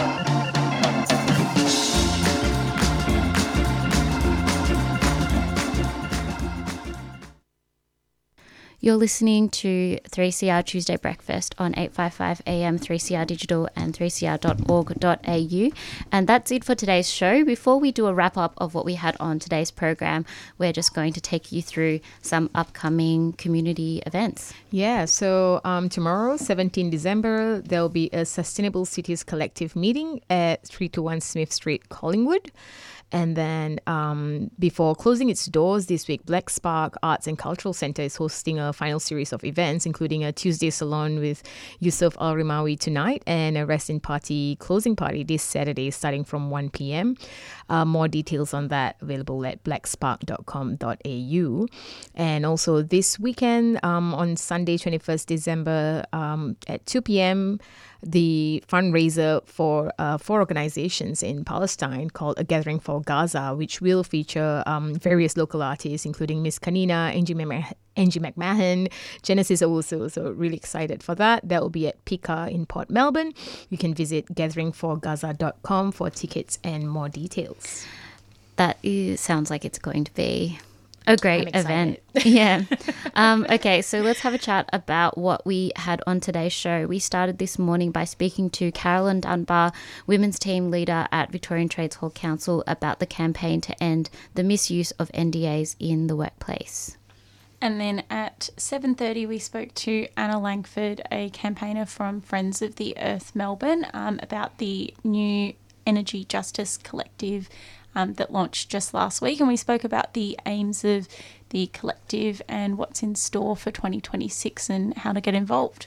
You're listening to 3CR Tuesday Breakfast on 855 AM, 3CR Digital and 3cr.org.au. And that's it for today's show. Before we do a wrap-up of what we had on today's program, we're just going to take you through some upcoming community events. Yeah, so tomorrow, 17 December, there'll be a Sustainable Cities Collective meeting at 321 Smith Street, Collingwood. And then before closing its doors this week, Black Spark Arts and Cultural Centre is hosting a final series of events, including a Tuesday salon with Yusuf Al-Rimawi tonight and a Rest in Party closing party this Saturday starting from 1 p.m. More details on that available at blackspark.com.au. And also this weekend, on Sunday, 21st December at 2 p.m., the fundraiser for four organizations in Palestine called A Gathering for Gaza, which will feature various local artists, including Miss Kanina, Angie McMahon, Genesis also. So really excited for that. That will be at Pika in Port Melbourne. You can visit gatheringforgaza.com for tickets and more details. That sounds like it's going to be a great event. Yeah. Okay, so let's have a chat about what we had on today's show. We started this morning by speaking to Carolyn Dunbar, women's team leader at Victorian Trades Hall Council, about the campaign to end the misuse of NDAs in the workplace. And then at 7:30 we spoke to Anna Langford, a campaigner from Friends of the Earth Melbourne, about the new Energy Justice Collective that launched just last week, and we spoke about the aims of the collective and what's in store for 2026 and how to get involved.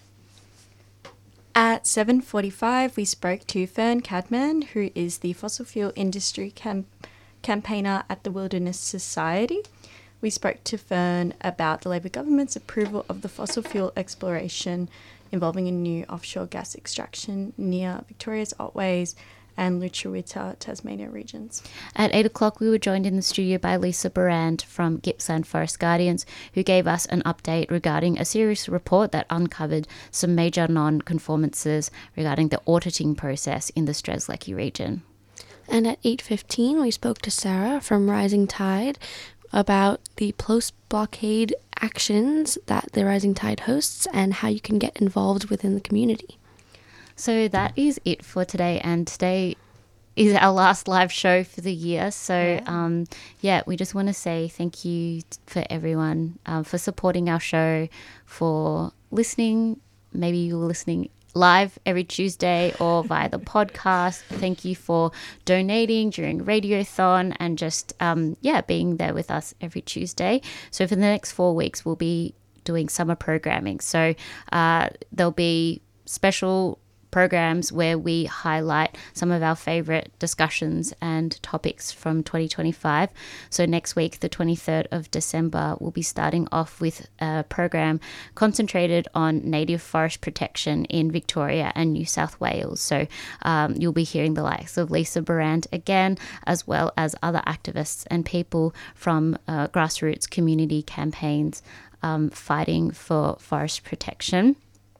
At 7:45 we spoke to Fern Cadman, who is the fossil fuel industry campaigner at the Wilderness Society. We spoke to Fern about the Labor government's approval of the fossil fuel exploration involving a new offshore gas extraction near Victoria's Otways and Lutruwita, Tasmania regions. At 8 o'clock, we were joined in the studio by Lisa Burand from Gippsland Forest Guardians, who gave us an update regarding a serious report that uncovered some major non-conformances regarding the auditing process in the Strzelecki region. And at 8:15, we spoke to Sarah from Rising Tide about the post-blockade actions that the Rising Tide hosts and how you can get involved within the community. So that is it for today, and today is our last live show for the year. So, we just want to say thank you for everyone for supporting our show, for listening. Maybe you were listening live every Tuesday or via the podcast. Thank you for donating during Radiothon and just, being there with us every Tuesday. So for the next 4 weeks, we'll be doing summer programming. So there'll be special programs where we highlight some of our favourite discussions and topics from 2025. So next week, the 23rd of December, we'll be starting off with a program concentrated on native forest protection in Victoria and New South Wales. So you'll be hearing the likes of Lisa Burand again, as well as other activists and people from grassroots community campaigns fighting for forest protection.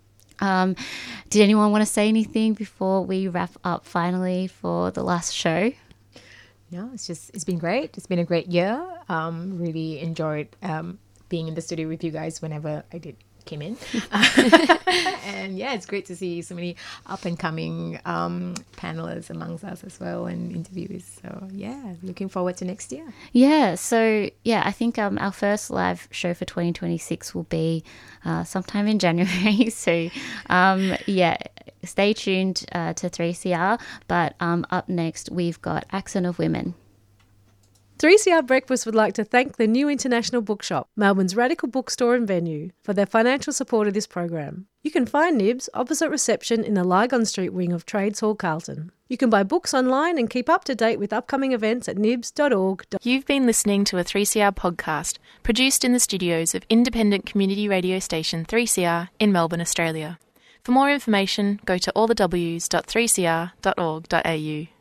Did anyone want to say anything before we wrap up finally for the last show? No, it's been great. It's been a great year. Really enjoyed being in the studio with you guys whenever I came in. And yeah, it's great to see so many up and coming panelists amongst us as well, and interviewees. So yeah, looking forward to next year. Yeah, so yeah, I think our first live show for 2026 will be sometime in January. So yeah, stay tuned to 3CR. But up next, we've got Accent of Women. 3CR Breakfast would like to thank the New International Bookshop, Melbourne's radical bookstore and venue, for their financial support of this program. You can find Nibs opposite reception in the Lygon Street wing of Trades Hall, Carlton. You can buy books online and keep up to date with upcoming events at nibs.org. You've been listening to a 3CR podcast produced in the studios of independent community radio station 3CR in Melbourne, Australia. For more information, go to allthews.3cr.org.au.